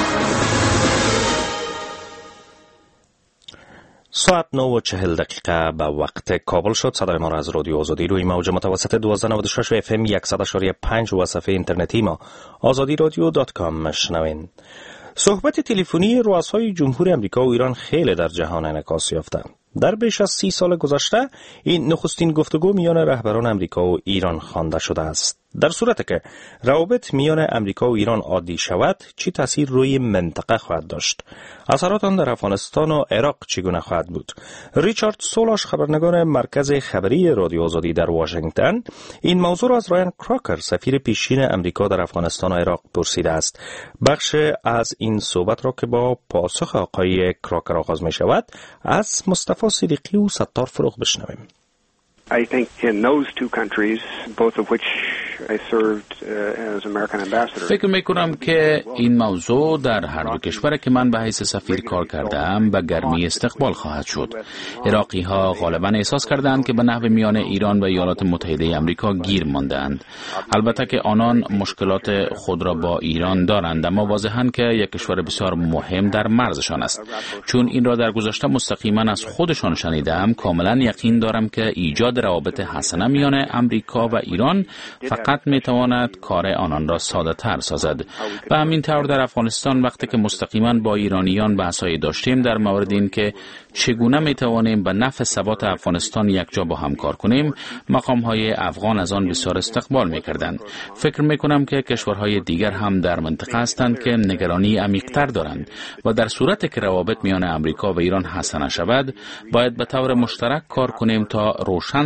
ساعت نه و چهل دقیقه به وقت کابل شد. صدای ما را از رادیو آزادی روی موج متوسط دوازده و نود و شش اف ام صد و پنج و صفحه اینترنتی ما آزادی رادیو دات کام مشنوین. صحبت تلفنی رؤسای جمهور امریکا و ایران خیلی در جهان انعکاس یافته. در بیش از سی سال گذشته این نخستین گفتگو میان رهبران امریکا و ایران خوانده شده است. در صورتی که روابط میان امریکا و ایران عادی شود، چی تاثیر روی منطقه خواهد داشت؟ اثرات آن در افغانستان و عراق چگونه خواهد بود؟ ریچارد سولاش، خبرنگار مرکز خبری رادیو آزادی در واشنگتن، این موضوع را از رایان کراکر، سفیر پیشین امریکا در افغانستان و عراق، پرسیده است. بخش از این صحبت را که با پاسخ آقای کراکر آغاز می شود، از مصطفی صدیقی و ستار فروغ بشنویم. I think in those two countries, both of which I served uh, as American ambassador. فکر میکنم که این موضوع در هر دو کشور که من به حیث سفیر کار کردم به گرمی استقبال خواهد شد. عراقی ها غالبا احساس کردند که به نحو میان ایران و ایالات متحده آمریکا گیر ماندند. البته که آنان مشکلات خود را با ایران دارند، اما واضحاً که یک کشور بسیار مهم در مرزشان است. چون این را در گذشته مستقیما از خودشان شنیدم، کاملا یقین دارم که ایجاد روابط حسنه میان امریکا و ایران فقط میتواند کار آنان را ساده تر سازد. و همین طور در افغانستان وقتی که مستقیما با ایرانیان بحث‌های داشتیم در مورد این که چگونه میتوانیم به نفع ثبات افغانستان یکجا با هم کار کنیم، مقام‌های افغان از آن بسیار استقبال میکردند. فکر میکنم که کشورهای دیگر هم در منطقه هستند که نگرانی عمیق‌تر دارند و در صورتی که روابط میان امریکا و ایران حسنه شود، باید به طور مشترک کار کنیم تا روشن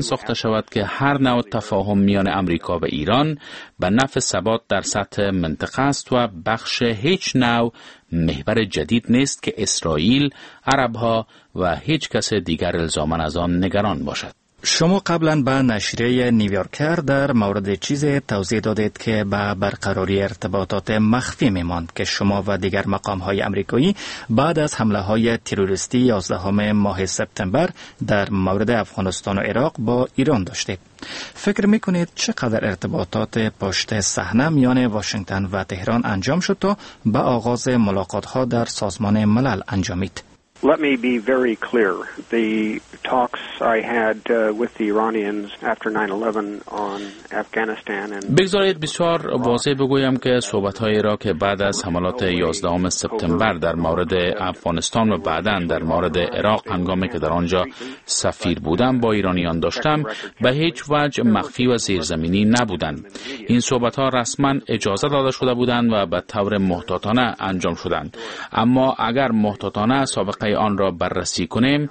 ساخته شود که هر نوع تفاهم میان امریکا و ایران به نفع ثبات در سطح منطقه است و بخش هیچ نوع محور جدید نیست که اسرائیل، عربها و هیچ کس دیگر الزاماً از آن نگران باشد. شما قبلا به نشریه نیویورکر در مورد چیزی توضیح دادید که به برقراری ارتباطات مخفی میماند که شما و دیگر مقام‌های امریکایی بعد از حمله‌های تروریستی یازدهم ماه سپتامبر در مورد افغانستان و عراق با ایران داشتید. فکر میکنید چقدر ارتباطات پشت صحنه میان واشنگتن و تهران انجام شد تا به آغاز ملاقات‌ها در سازمان ملل انجامید؟ Let me be very clear. The talks I had uh, with the Iranians after nine eleven on Afghanistan and بگذارید بسیار واضح بگویم که صحبت‌های را که بعد از حملات یازدهم سپتامبر در مورد افغانستان و بعداً در مورد عراق هنگامی که در آنجا سفیر بودم با ایرانیان داشتم به هیچ وجه مخفی و زیرزمینی نبودند. این صحبت‌ها رسما اجازه داده شده بودند و به طور محتاطانه انجام شدند. اما اگر محتاطانه سابقه آن را بررسی کنیم،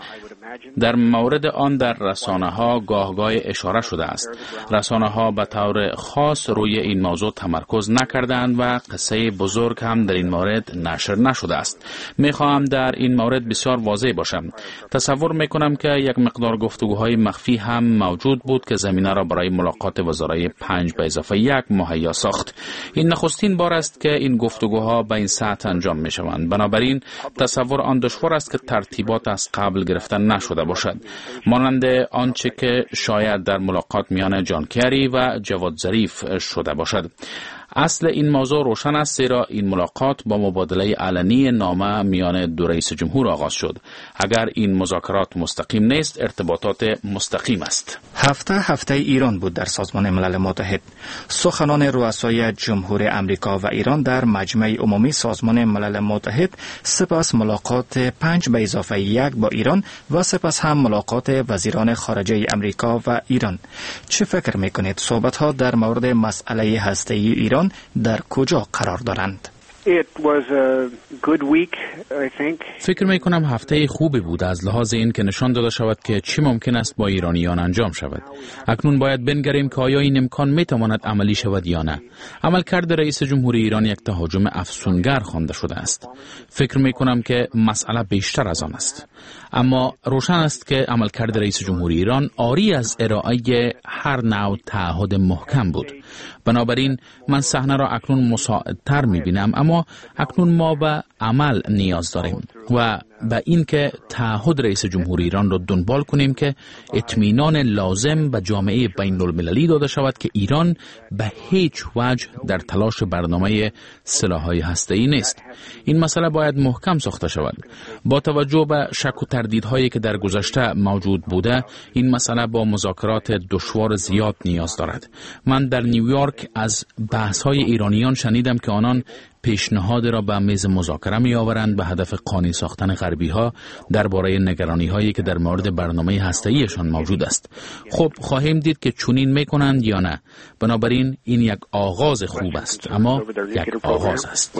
در مورد آن در رسانه ها گاه گاه اشاره شده است. رسانه ها به طور خاص روی این موضوع تمرکز نکردند و قصه بزرگ هم در این مورد نشر نشده است. می خواهم در این مورد بسیار واضح باشم. تصور می کنم که یک مقدار گفتگوهای مخفی هم موجود بود که زمینه را برای ملاقات وزرای پنج به اضافه یک مهیا ساخت. این نخستین بار است که این گفتگوها به این سطح انجام می شوند. بنابراین تصور آن دشوار است که ترتیبات از قبل گرفتن نشده باشد، مانند آنچه که شاید در ملاقات میان جان کری و جواد ظریف شده باشد. اصل این موضوع روشن است، زیرا این ملاقات با مبادله علنی نامه میان دو رئیس جمهور آغاز شد. اگر این مذاکرات مستقیم نیست، ارتباطات مستقیم است. هفته هفته ایران بود در سازمان ملل متحد. سخنان رؤسای جمهور امریکا و ایران در مجمع عمومی سازمان ملل متحد، سپس ملاقات پنج به اضافه یک با ایران و سپس هم ملاقات وزیران خارجه امریکا و ایران. چه فکر میکنید صحبت‌ها در مورد مسئله هسته‌ای ایران در کجا قرار دارند؟ It was a good week, I think. فکر می کنم هفته خوبی بود از لحاظ این که نشان داده شود که چی ممکن است با ایرانیان انجام شود. اکنون باید بنگریم که آیا این امکان می تواند عملی شود یا نه. عملکرد رئیس جمهور ایران یک تهاجم افسونگر خوانده شده است. فکر می کنم که مسئله بیشتر از آن است. اما روشن است که عملکرد رئیس جمهور ایران عاری از ارائه هر نوع تعهد محکم بود. بنابراین من صحنه را اکنون مساعدتر می بینم، اما اکنون ما به عمل نیاز داریم و به این که تعهد رئیس جمهور ایران را دنبال کنیم که اطمینان لازم به جامعه بین المللی داده شود که ایران به هیچ وجه در تلاش برنامه سلاح‌های هسته‌ای نیست. این مسئله باید محکم ساخته شود. با توجه به شک و تردیدهایی که در گذشته موجود بوده، این مسئله با مذاکرات دشوار زیاد نیاز دارد. من در نیویورک از بحث‌های ایرانیان شنیدم که آنان پیشنهاد را به میز مذاکره می آورند به هدف قانع ساختن غربی ها درباره نگرانی هایی که در مورد برنامه هسته‌ایشان موجود است. خب خواهیم دید که چنین می کنند یا نه. بنابراین این یک آغاز خوب است، اما یک آغاز است.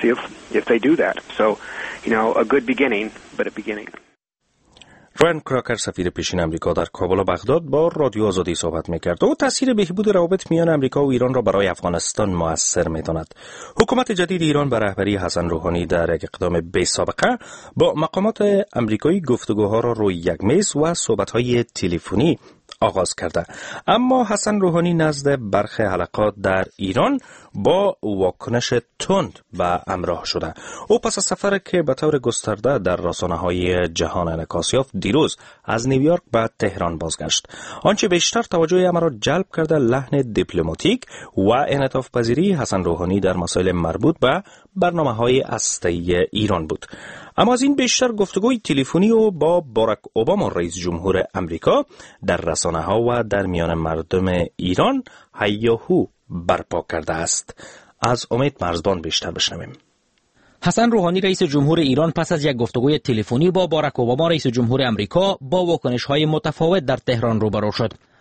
رایان کراکر سفیر پیشین امریکا در کابل و بغداد با رادیو آزادی صحبت می‌کرد. او تاثیر بهبود روابط میان امریکا و ایران را برای افغانستان مؤثر می‌داند. حکومت جدید ایران به رهبری حسن روحانی در یک اقدام بی‌سابقه با مقامات امریکایی گفتگوها را روی یک میز و صحبت‌های تلفنی آغاز کرده. اما حسن روحانی نزد برخی حلقات در ایران با واکنش تند و همراه شده. او پس از سفر که به طور گسترده در رسانه‌های جهان انعکاس یافت، دیروز از نیویورک به تهران بازگشت. آنچه بیشتر توجه همه را جلب کرده لحن دیپلماتیک و انعطاف پذیری حسن روحانی در مسائل مربوط به برنامه‌های هسته‌ای ایران بود. اما از این بیشتر گفتگوی تلفنی و با باراک اوباما رئیس جمهور امریکا در رسانه‌ها و در میان مردم ایران هیاهو برپا کرده است. از امید مرزبان بیشتر بشنویم. حسن روحانی رئیس جمهور ایران پس از یک گفتگوی تلفنی با باراک اوباما رئیس جمهور امریکا با واکنش‌های متفاوت در تهران روبرو شد.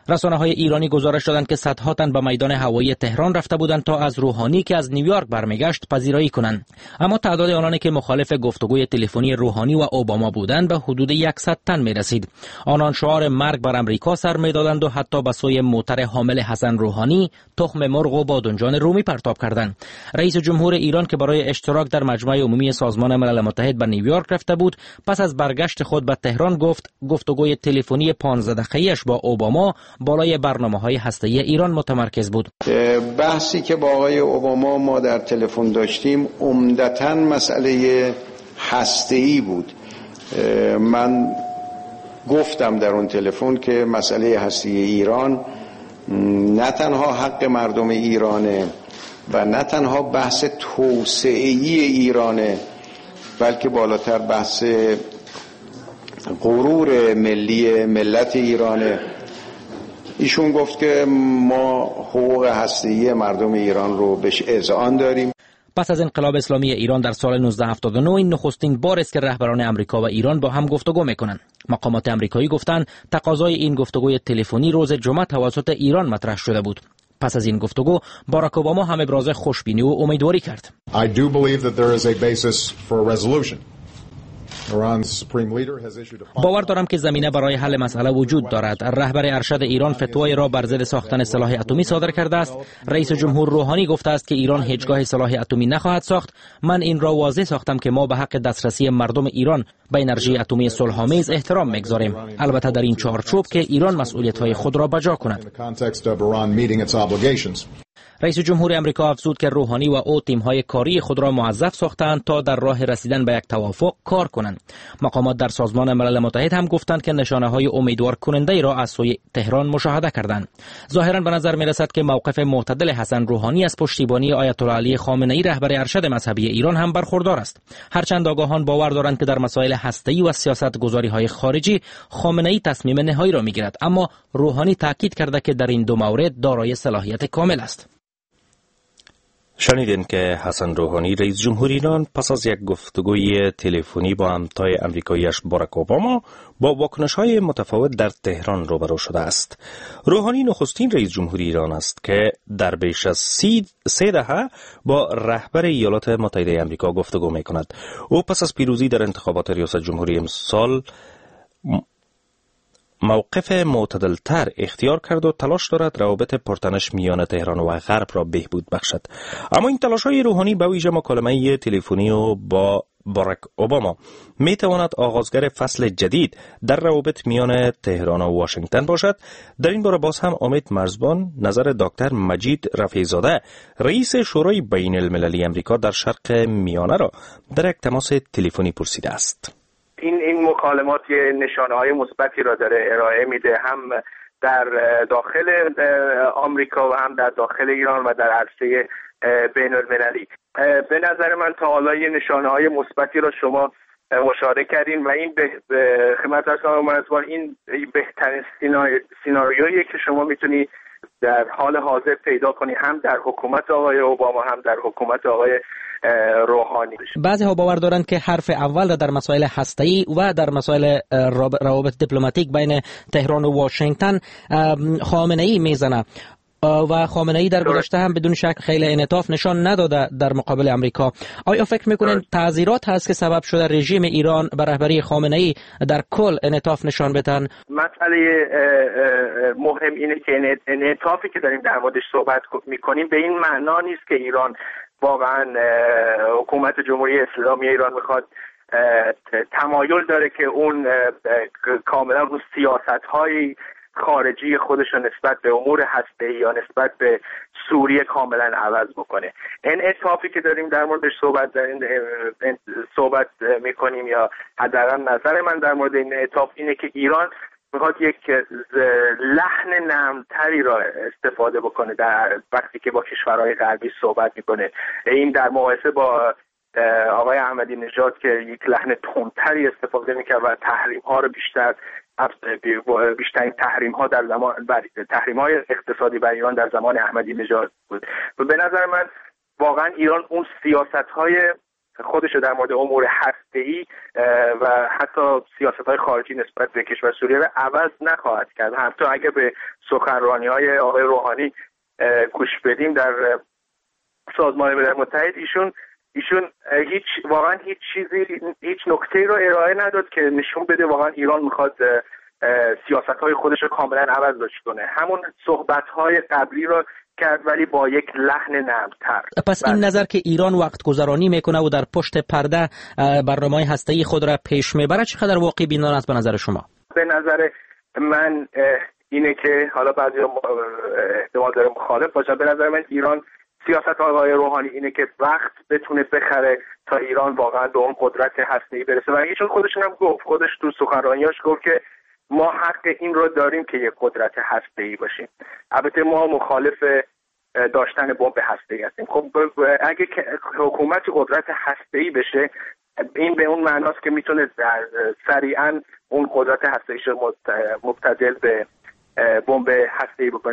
رسانه‌های ایرانی گزارش دادند که صدها تن به میدان هوایی تهران رفته بودند تا از روحانی که از نیویورک برمیگشت پذیرایی کنند. اما تعداد آنانی که مخالف گفتگوی تلفنی روحانی و اوباما بودند به حدود صد تن می‌رسید. آنان شعار مرگ بر امریکا سر می‌دادند و حتی به سوی موتر حامل حسن روحانی تخم مرغ و بادمجان رومی پرتاب کردند. رئیس جمهور ایران که برای اشتراک در مجمع عمومی سازمان ملل متحد به نیویورک رفته بود، پس از برگشت خود به تهران گفت گفتگوی تلفنی پانزده دقیقه‌ایش با اوباما بالای برنامه‌های هسته‌ای ایران متمرکز بود. بحثی که با آقای اوباما ما در تلفن داشتیم عمدتاً مسئله هسته‌ای بود. من گفتم در اون تلفن که مسئله هسته ایران نه تنها حق مردم ایرانه و نه تنها بحث توسعه‌ای ایرانه، بلکه بالاتر بحث غرور ملی ملت ایرانه. ایشون گفت که ما حقوق هسته‌ای مردم ایران رو بهش اذعان داریم. پس از انقلاب اسلامی ایران در سال نوزده هفتاد و نه این نخستین بار است که رهبران امریکا و ایران با هم گفتگو میکنند. مقامات امریکایی گفتند تقاضای این گفتگوی تلفنی روز جمعه توسط ایران مطرح شده بود. پس از این گفتگو باراک اوباما هم ابراز خوشبینی و امیدواری کرد. I do believe that there is a basis for a resolution. باور دارم که زمینه برای حل مسئله وجود دارد. رهبر ارشد ایران فتوای را بر ضد ساختن سلاح اتمی صادر کرده است. رئیس جمهور روحانی گفته است که ایران هیچگاه سلاح اتمی نخواهد ساخت. من این را واضح ساختم که ما به حق دسترسی مردم ایران به انرژی اتمی صلح‌آمیز احترام می‌گذاریم، البته در این چارچوب که ایران مسئولیت‌های خود را بجا کند. رئیس جمهور امریکا افزود که روحانی و او تیم‌های کاری خود را موظف ساختند تا در راه رسیدن به یک توافق کار کنند. مقامات در سازمان ملل متحد هم گفتند که نشانه‌های امیدوار کننده را از سوی تهران مشاهده کردند. ظاهراً به نظر می‌رسد که موقف معتدل حسن روحانی از پشتیبانی آیت الله علی خامنه‌ای رهبر ارشد مذهبی ایران هم برخوردار است. هرچند آگاهان باور دارند که در مسائل هسته‌ای و سیاست‌گذاری‌های خارجی خامنه‌ای تصمیم نهایی را می‌گیرد، اما روحانی تاکید کرده که در این دو مورد دارای صلاحیت کامل است. شنیدین که حسن روحانی رئیس جمهور ایران پس از یک گفتگوی تلفنی با همتای امریکاییش باراک اوباما با واکنش‌های متفاوت در تهران روبرو شده است. روحانی نخستین رئیس جمهور ایران است که در بیش از سی سه دهه با رهبر ایالات متحده آمریکا گفتگو می‌کند. او پس از پیروزی در انتخابات ریاست جمهوری امسال موقف معتدلتر اختیار کرد و تلاش دارد روابط پرتنش میان تهران و غرب را بهبود بخشد. اما این تلاش‌های روحانی به ویژه مکالمه تلفنی و با باراک اوباما می تواند آغازگر فصل جدید در روابط میان تهران و واشنگتن باشد. در این باره باز هم امید مرزبان نظر دکتر مجید رفیع‌زاده رئیس شورای بین المللی امریکا در شرق میانه را در یک تماس تلفنی پرسیده است. این این مکالمات نشانه‌های مثبتی را داره ارائه میده، هم در داخل آمریکا و هم در داخل ایران و در عرصه بین المللی. به نظر من تا حالا یه نشانه‌های مثبتی را شما مشاهده کردین و این به خدمت رسانه‌های مرزبان این بهترین سیناریویی که شما میتونی در حال حاضر پیدا کنی، هم در حکومت آقای اوباما هم در حکومت آقای روحانی. بعضی ها باور دارند که حرف اول در مسائل هسته‌ای و در مسائل روابط دیپلماتیک بین تهران و واشنگتن خامنه‌ای میزنه و خامنه‌ای در گذشته هم بدون شک خیلی انعطاف نشان نداده در مقابل امریکا. آیا فکر میکنین تعذیرات هست که سبب شده رژیم ایران به رهبری خامنه‌ای در کل انعطاف نشان بدن؟ مسئله مهم اینه که انعطافی که داریم در موردش صحبت میکنیم به این معنا نیست که ایران واقعا حکومت جمهوری اسلامی ایران میخواد تمایل داره که اون کاملا رو سیاست‌های خارجی خودش رو نسبت به امور هسته‌ای یا نسبت به سوریه کاملا عوض بکنه. انعطافی که داریم در موردش صحبت داریم صحبت میکنیم یا حداقل نظر من در مورد این انعطاف اینه که ایران میخواد یک لحن نرمتری را استفاده بکنه در وقتی که با کشورهای غربی صحبت میکنه. این در مقایسه با آقای احمدی نژاد که یک لحن تندتری استفاده میکرد و تحریم ها رو بیشتر بیشترین تحریم ها در زمان تحریم های اقتصادی بر ایران در زمان احمدی نژاد بود و به نظر من واقعا ایران اون سیاست های خودش در مورد امور هسته‌ای و حتی سیاست‌های خارجی نسبت به کشور سوریه را عوض نخواهد کرد. حتی اگر به سخنرانی‌های آقای روحانی گوش بدیم در سازمان ملل متحد، ایشون ایشون هیچ واقعا هیچ چیزی هیچ نکته‌ای رو ارائه نداد که نشون بده واقعا ایران میخواد سیاست‌های خودش رو کاملا عوض کنه. همون صحبت‌های قبلی رو کرد ولی با یک لحن نرم‌تر. پس این نظر که ایران وقت گذرانی میکنه و در پشت پرده برنامه‌های هسته‌ای خود را پیش میبره چقدر واقعی بینانه است به نظر شما؟ به نظر من اینه که حالا بعضی احتمال داره مخالف باشن، به نظر من ایران سیاست آقای روحانی اینه که وقت بتونه بخره تا ایران واقعا به اون قدرت هسته‌ای برسه و ایشون خودشون هم گفت، خودش تو سخنرانیاش گفت که ما حق این رو داریم که یک قدرت هسته‌ای باشیم. البته ما مخالف داشتن بمب هسته‌ای هستیم. خب اگه حکومت قدرت هسته‌ای بشه این به اون معناست که میتونه سریعا اون قدرت هسته‌ایش رو مبتدل به بمب هسته‌ای بکنه.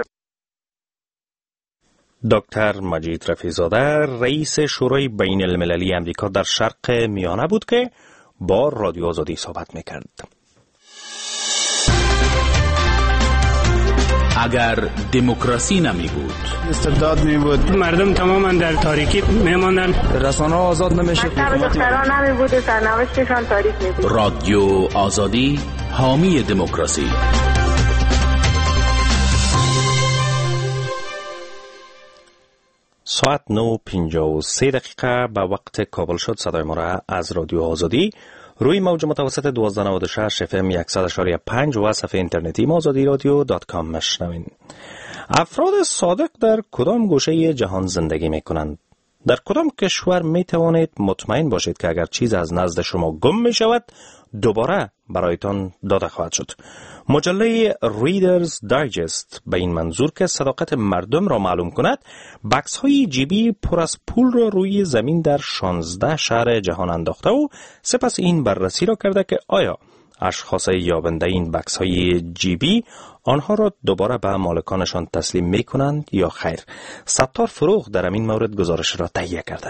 دکتر مجید رفیع‌زاده رئیس شورای بین المللی امریکا در شرق میانه بود که با رادیو آزادی صحبت میکرد. اگر دموکراسی نمی بود، استبداد می بود، مردم تماما در تاریکی می ماندن، رسانه ها آزاد نمیشه، دختران نمی بود و سرنوشتشان تاریک می بود. رادیو آزادی حامی دموکراسی. ساعت نه و پنجاه و سه دقیقه به وقت کابل شد. صدای ما را از رادیو آزادی روی موج متوسط دوازده نود و شش اف ام صد و پنج و صفحه اینترنتی ما آزادی رادیو دات کام مشنوین. افراد صادق در کدام گوشه جهان زندگی می کنند؟ در کدام کشور می توانید مطمئن باشید که اگر چیز از نزد شما گم می شود دوباره برایتان داده خواهد شد؟ مجله ریدرز دایجست به این منظور که صداقت مردم را معلوم کند بکس های جیبی پر از پول را روی زمین در شانزده شهر جهان انداخته و سپس این بررسی را کرده که آیا اشخاص یابنده این بکس های جیبی آنها را دوباره به مالکانشان تسلیم می کنند یا خیر. ستار فروغ در این مورد گزارش را تهیه کرده.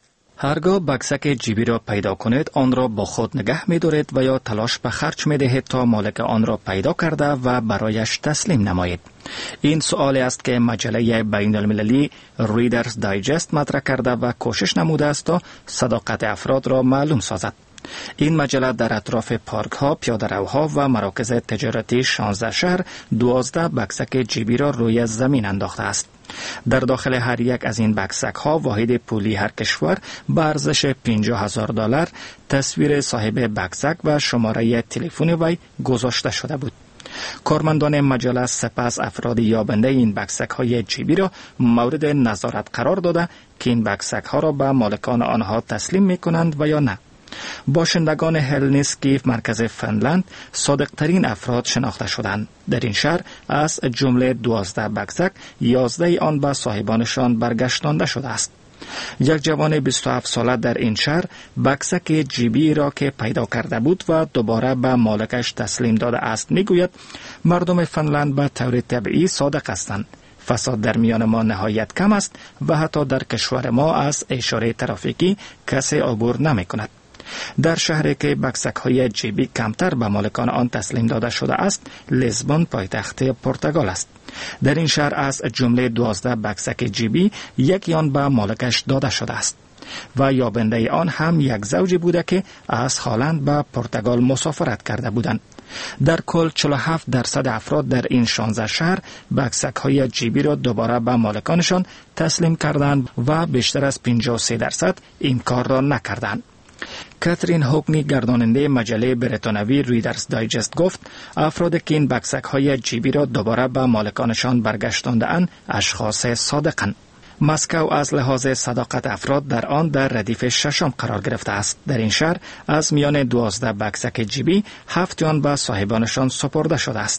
هرگاه بکسک جیبی را پیدا کنید آن را با خود نگه می دارید و یا تلاش به خرج می دهید تا مالک آن را پیدا کرده و برایش تسلیم نمایید؟ این سوالی است که مجله بین المللی ریدرز دایجست مطرح کرده و کوشش نموده است تا صداقت افراد را معلوم سازد. این مجله در اطراف پارک ها، پیاده‌روها و مراکز تجارتی شانزده شهر دوازده بکسک جیبی را روی زمین انداخته است. در داخل هر یک از این بکسک ها واحد پولی هر کشور به ارزش پنجاه هزار دلار، تصویر صاحب بکسک و شماره تلفن وی گذاشته شده بود. کارمندان مجله سپس افراد یابنده این بکسک های جیبی را مورد نظارت قرار داده که این بکسک ها را به مالکان آنها تسلیم می کنند و یا نه. باشندگان هلسینکی مرکز فنلند صادقترین افراد شناخته شدند. در این شهر از جمله دوازده بکسک یازده آن به صاحبانشان برگشتانده شده است. یک جوان بیست و هفت ساله در این شهر بکسک جیبی را که پیدا کرده بود و دوباره به مالکش تسلیم داده است میگوید مردم فنلند به طور طبیعی صادق هستند. فساد در میان ما نهایت کم است و حتی در کشور ما از اشاره ترافیکی کسی عبور نمی کند. در شهری که بکسک های جیبی کمتر به مالکان آن تسلیم داده شده است، لیزبون پایتخت پرتغال است. در این شهر از جمله دوازده بکسک جیبی یکی آن به مالکش داده شده است و یابنده آن هم یک زوجی بوده که از هلند به پرتغال مسافرت کرده بودند. در کل چهل و هفت درصد افراد در این شانزده شهر بکسک های جیبی را دوباره به مالکانشان تسلیم کردند و بیشتر از پنجاه و سه درصد این کار را نکردند. کاترین هوکنی گرداننده مجله بریتانوی ریدرز دایجست گفت افرادی که این بکسک های جیبی را دوباره به مالکانشان برگشتانده اند اشخاص صادقند. مسکو از لحاظ صداقت افراد در آن در ردیف ششم قرار گرفته است. در این شهر از میان دوازده بکسک جیبی هفت آن به صاحبانشان سپرده شده است.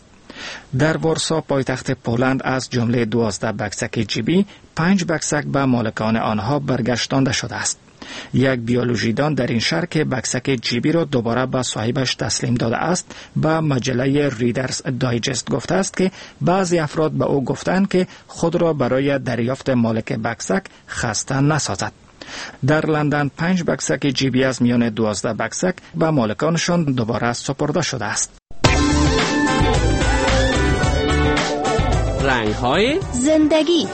در ورسا پایتخت پولند از جمله دوازده بکسک جیبی پنج بکسک به مالکان آنها برگشتانده شده است. یک بیولوژیدان در این شهر که بکسک جیبی را دوباره به صاحبش تسلیم داده است به مجله ریدرز دایجست گفته است که بعضی افراد به او گفتند که خود را برای دریافت مالک بکسک خسته نسازد. در لندن پنج بکسک جیبی از میان دوازده بکسک به مالکانشان دوباره سپرده شده است. رنگ‌های زندگی.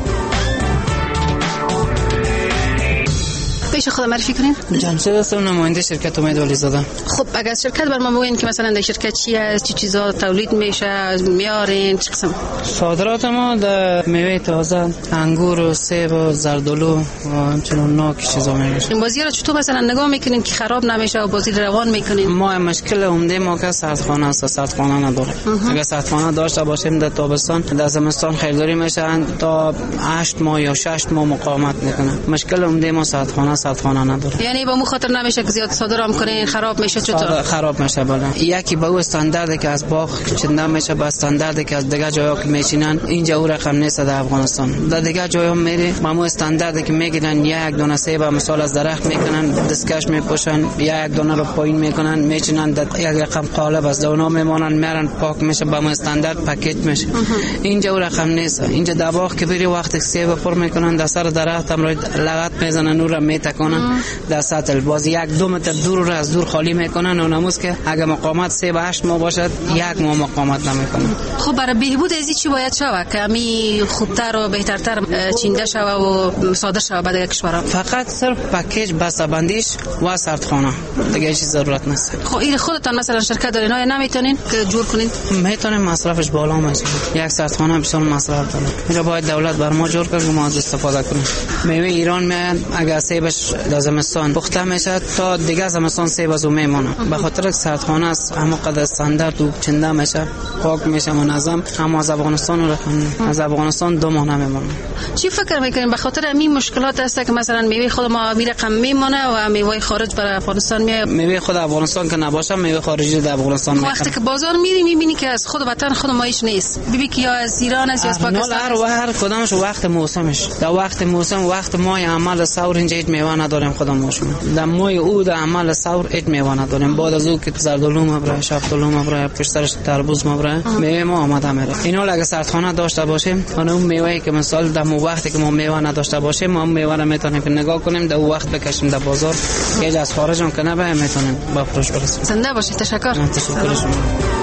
پیش خود معرفی کنین. جمشید هستم، نماینده شرکت امید ولی زاده. خب اگر شرکت بر ما بگین که مثلا در شرکت چی است، چه چیزا تولید میشه، میارین، چه قسم؟ صادرات ما در میوه تازه، انگور و سیب و زردالو و همچنین نوک چیزا میشه. این بازی را چطور مثلا نگاه میکنین که خراب نمیشه و بازی روان میکنین؟ ما مشکل عمده ما که سردخانه است، سردخانه نداره. اگر سردخانه داشته باشیم در تابستان، در زمستان خریداری میشن تا هشت ماه یا شش ماه مقاومت میکنه. مشکل عمده ما سردخانه سردخانه نداره. یعنی با مو خاطر نمیشه که زیاد صادرام کنین خراب میشه چطور؟ خراب میشه بالا. یکی به استانداردی که از باغ چنده میشه با استانداردی که از دیگه جاها که میچینن اینجا او رقم نیست در افغانستان. در دیگه جاها میری با مو استانداردی که میگیرن یک دونه سیب مثال از درخت میکنن، دستکش میپوشن، یک دونه رو پایین میکنن، میچینن در یک رقم قالب از دونا میمونن، میرن پاک میشه با مو استاندارد پاکت میشه. اینجا او رقم نیست. اینجا در باغ که بری وقتی سیب پر میکنن در سر درخت هم لغت میزنن و رو میتکنن در سطل باز یک دو متر دور رو از دور خالی میکنن و نموز که اگه مقاومت سه به هشت ماه باشد یک ماه مقاومت نمیکنه. خب برای بهبود ازی چی باید شود که می خوبتر و بهترتر چینده شود و صادر شود به دیگه کشورها؟ فقط صرف پکیج بسته‌بندیش و سردخانه، دیگه هیچ ضرورت نیست. خب این خودتان مثلا شرکت دارین های نمیتونین که جور کنین؟ میتونیم، مصرفش بالا میشه. یک سردخانه بسیار مصرف داره. اینجا باید دولت بر ما جور کنه که ما از استفاده کنیم. میوه ایران میاد اگه سیبش زمستان پخته میشه تا دیگه زمستان سیب از اون میمونه. به خاطر سردخانه است اما قدر استاندارد و چنده میشه، پاک میشه، منظم. اما از افغانستان رو از افغانستان دو ماه نمیمونه. چی فکر میکنین به خاطر همین مشکلات است که مثلا میوه خود ما می رقم میمونه و میوه خارج برای افغانستان میاد؟ میوه خود افغانستان که نباشه میوه خارجی در افغانستان میاد. وقتی که بازار میری میبینی که از خود وطن خود ما هیچ نیست. ببین که یا از ایران است یا از پاکستان. هر و هر کدامش وقت موسمش. در وقت موسم وقت ما عمل ثور اینجا میوه نداریم خودمون. در مای او در عمل ثور ایت میوه نداریم. بعد از او که زردالو مبره، شفتالو مبره، پشترش تربوز مبره، میوه ما آماده میره. اینا اگه سردخانه داشته باشیم، اون میوه‌ای که مثلا در مو وقتی که ما میوه نداشته باشیم، ما میوه رو میتونیم که نگاه کنیم در وقت بکشیم در بازار، که از خارج هم که نباید میتونیم با فروش برسیم. زنده باشید. تشکر. تشکر شما.